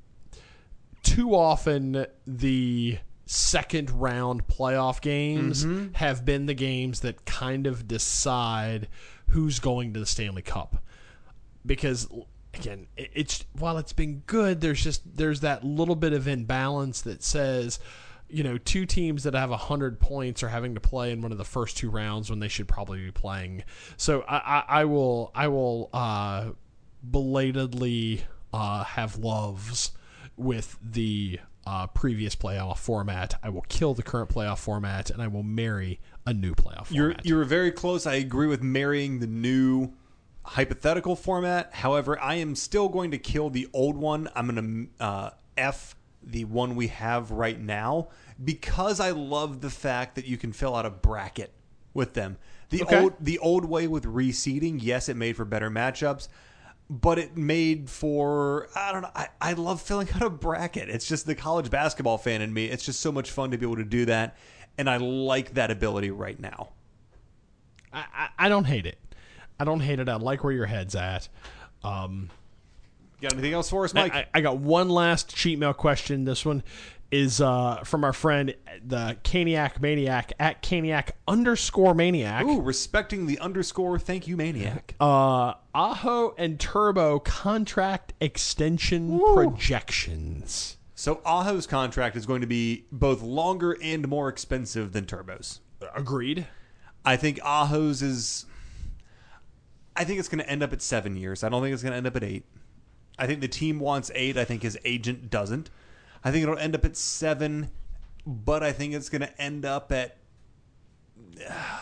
too often the second round playoff games mm-hmm. have been the games that kind of decide who's going to the Stanley Cup. Because again, it's while it's been good, there's just there's that little bit of imbalance that says, you know, two teams that have one hundred points are having to play in one of the first two rounds when they should probably be playing. So I, I, I will I will uh, belatedly uh, have loves with the uh, previous playoff format. I will kill the current playoff format, and I will marry a new playoff format. You're, you're very close. I agree with marrying the new hypothetical format. However, I am still going to kill the old one. I'm going to uh, F the one we have right now because I love the fact that you can fill out a bracket with them. The okay. old the old way with reseeding, yes, it made for better matchups, but it made for I don't know. I, I love filling out a bracket. It's just the college basketball fan in me. It's just so much fun to be able to do that, and I like that ability right now. I, I, I don't hate it. I don't hate it. I like where your head's at. Um, Got anything else for us, Mike? I, I got one last cheat mail question. This one is uh, from our friend, the Caniac Maniac, at Caniac underscore Maniac. Ooh, respecting the underscore. Thank you, Maniac. Uh, Aho and Turbo contract extension Ooh. projections. So Aho's contract is going to be both longer and more expensive than Turbo's. Agreed. I think Aho's is... I think it's going to end up at seven years. I don't think it's going to end up at eight. I think the team wants eight. I think his agent doesn't. I think it'll end up at seven, but I think it's going to end up at uh,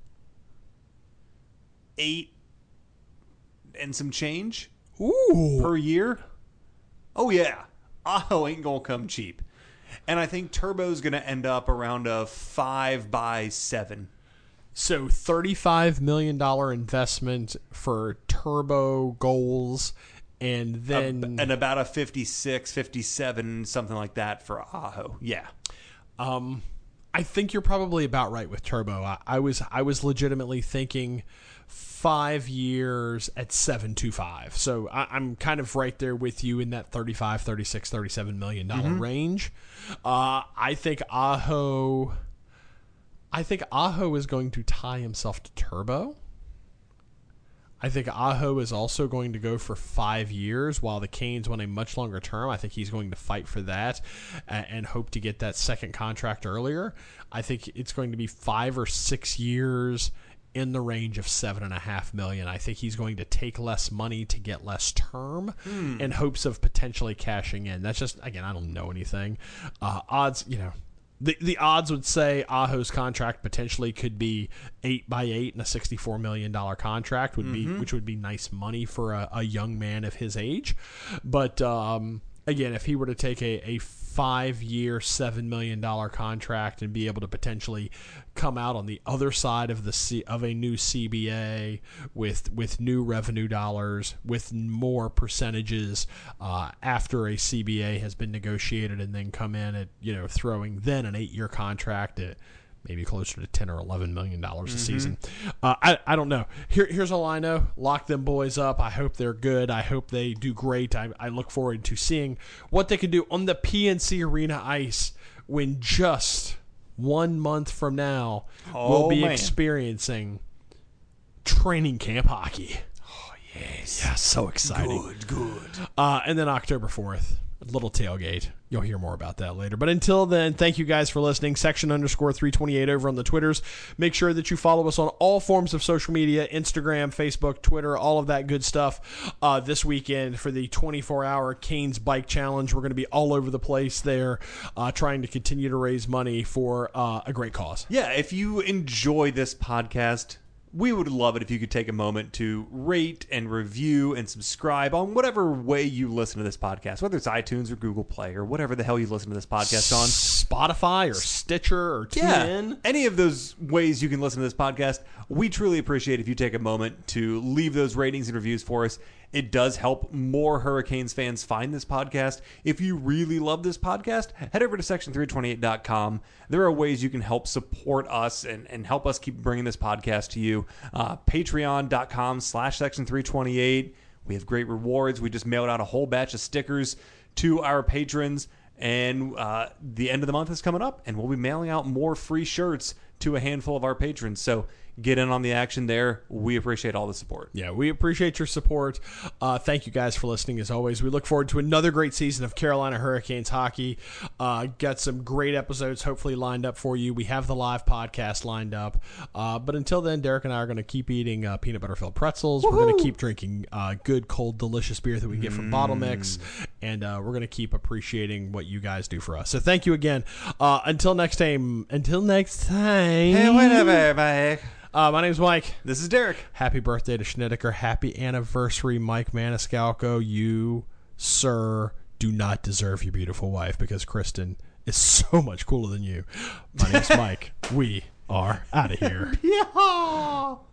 eight and some change Ooh. per year. Oh, yeah. Aho ain't going to come cheap. And I think Turbo's going to end up around a five by seven. So thirty-five million dollars investment for Turbo goals, and then... and about a fifty-six, fifty-seven, something like that for Aho. Yeah. Um, I think you're probably about right with Turbo. I, I was I was legitimately thinking five years at seven twenty-five. So I, I'm kind of right there with you in that thirty-five, thirty-six, thirty-seven million dollar Mm-hmm. range. Uh, I think Aho... I think Aho is going to tie himself to Turbo. I think Aho is also going to go for five years while the Canes want a much longer term. I think he's going to fight for that and, and hope to get that second contract earlier. I think it's going to be five or six years in the range of seven and a half million. I think he's going to take less money to get less term Hmm. in hopes of potentially cashing in. That's just, again, I don't know anything. Uh, odds, you know, The the odds would say Aho's contract potentially could be eight by eight and a sixty-four million dollars contract would be, which would be nice money for a, a young man of his age. But um, again, if he were to take a, a five-year, seven million dollars contract and be able to potentially come out on the other side of the C, of a new C B A with with new revenue dollars, with more percentages uh, after a C B A has been negotiated, and then come in at, you know, throwing then an eight-year contract at maybe closer to ten or eleven million dollars a Mm-hmm. season. Uh, I I don't know. Here here's all I know. Lock them boys up. I hope they're good. I hope they do great. I I look forward to seeing what they can do on the P N C Arena ice when just one month from now Oh, we'll be man. experiencing training camp hockey. Oh yes, yeah, so exciting. Good, good. Uh, and then October fourth, a little tailgate. You'll hear more about that later. But until then, thank you guys for listening. Section underscore three twenty-eight over on the Twitters. Make sure that you follow us on all forms of social media, Instagram, Facebook, Twitter, all of that good stuff. Uh, this weekend for the twenty-four hour Canes Bike Challenge, we're going to be all over the place there uh, trying to continue to raise money for uh, a great cause. Yeah, if you enjoy this podcast, we would love it if you could take a moment to rate and review and subscribe on whatever way you listen to this podcast, whether it's iTunes or Google Play or whatever the hell you listen to this podcast on. Spotify or Stitcher or TuneIn. Any of those ways you can listen to this podcast. We truly appreciate if you take a moment to leave those ratings and reviews for us. It does help more Hurricanes fans find this podcast. If you really love this podcast, head over to section three twenty-eight dot com. There are ways you can help support us and, and help us keep bringing this podcast to you. Uh, Patreon dot com slash section three twenty-eight. We have great rewards. We just mailed out a whole batch of stickers to our patrons. And uh, the end of the month is coming up, and we'll be mailing out more free shirts to a handful of our patrons. So get in on the action there. We appreciate all the support. Yeah, we appreciate your support. Uh, thank you guys for listening as always. We look forward to another great season of Carolina Hurricanes hockey. Uh, got some great episodes hopefully lined up for you. We have the live podcast lined up. Uh, but until then, Derek and I are going to keep eating uh, peanut butter filled pretzels. Woo-hoo! We're going to keep drinking uh, good, cold, delicious beer that we get from mm. Bottle Mix. And uh, we're going to keep appreciating what you guys do for us. So thank you again. Uh, until next time. Until next time. Hey, whatever, Mike. Uh, my name's Mike. This is Derek. Happy birthday to Schnedeker. Happy anniversary, Mike Maniscalco. You, sir, do not deserve your beautiful wife because Kristen is so much cooler than you. My name's Mike. We are out of here. Yeah.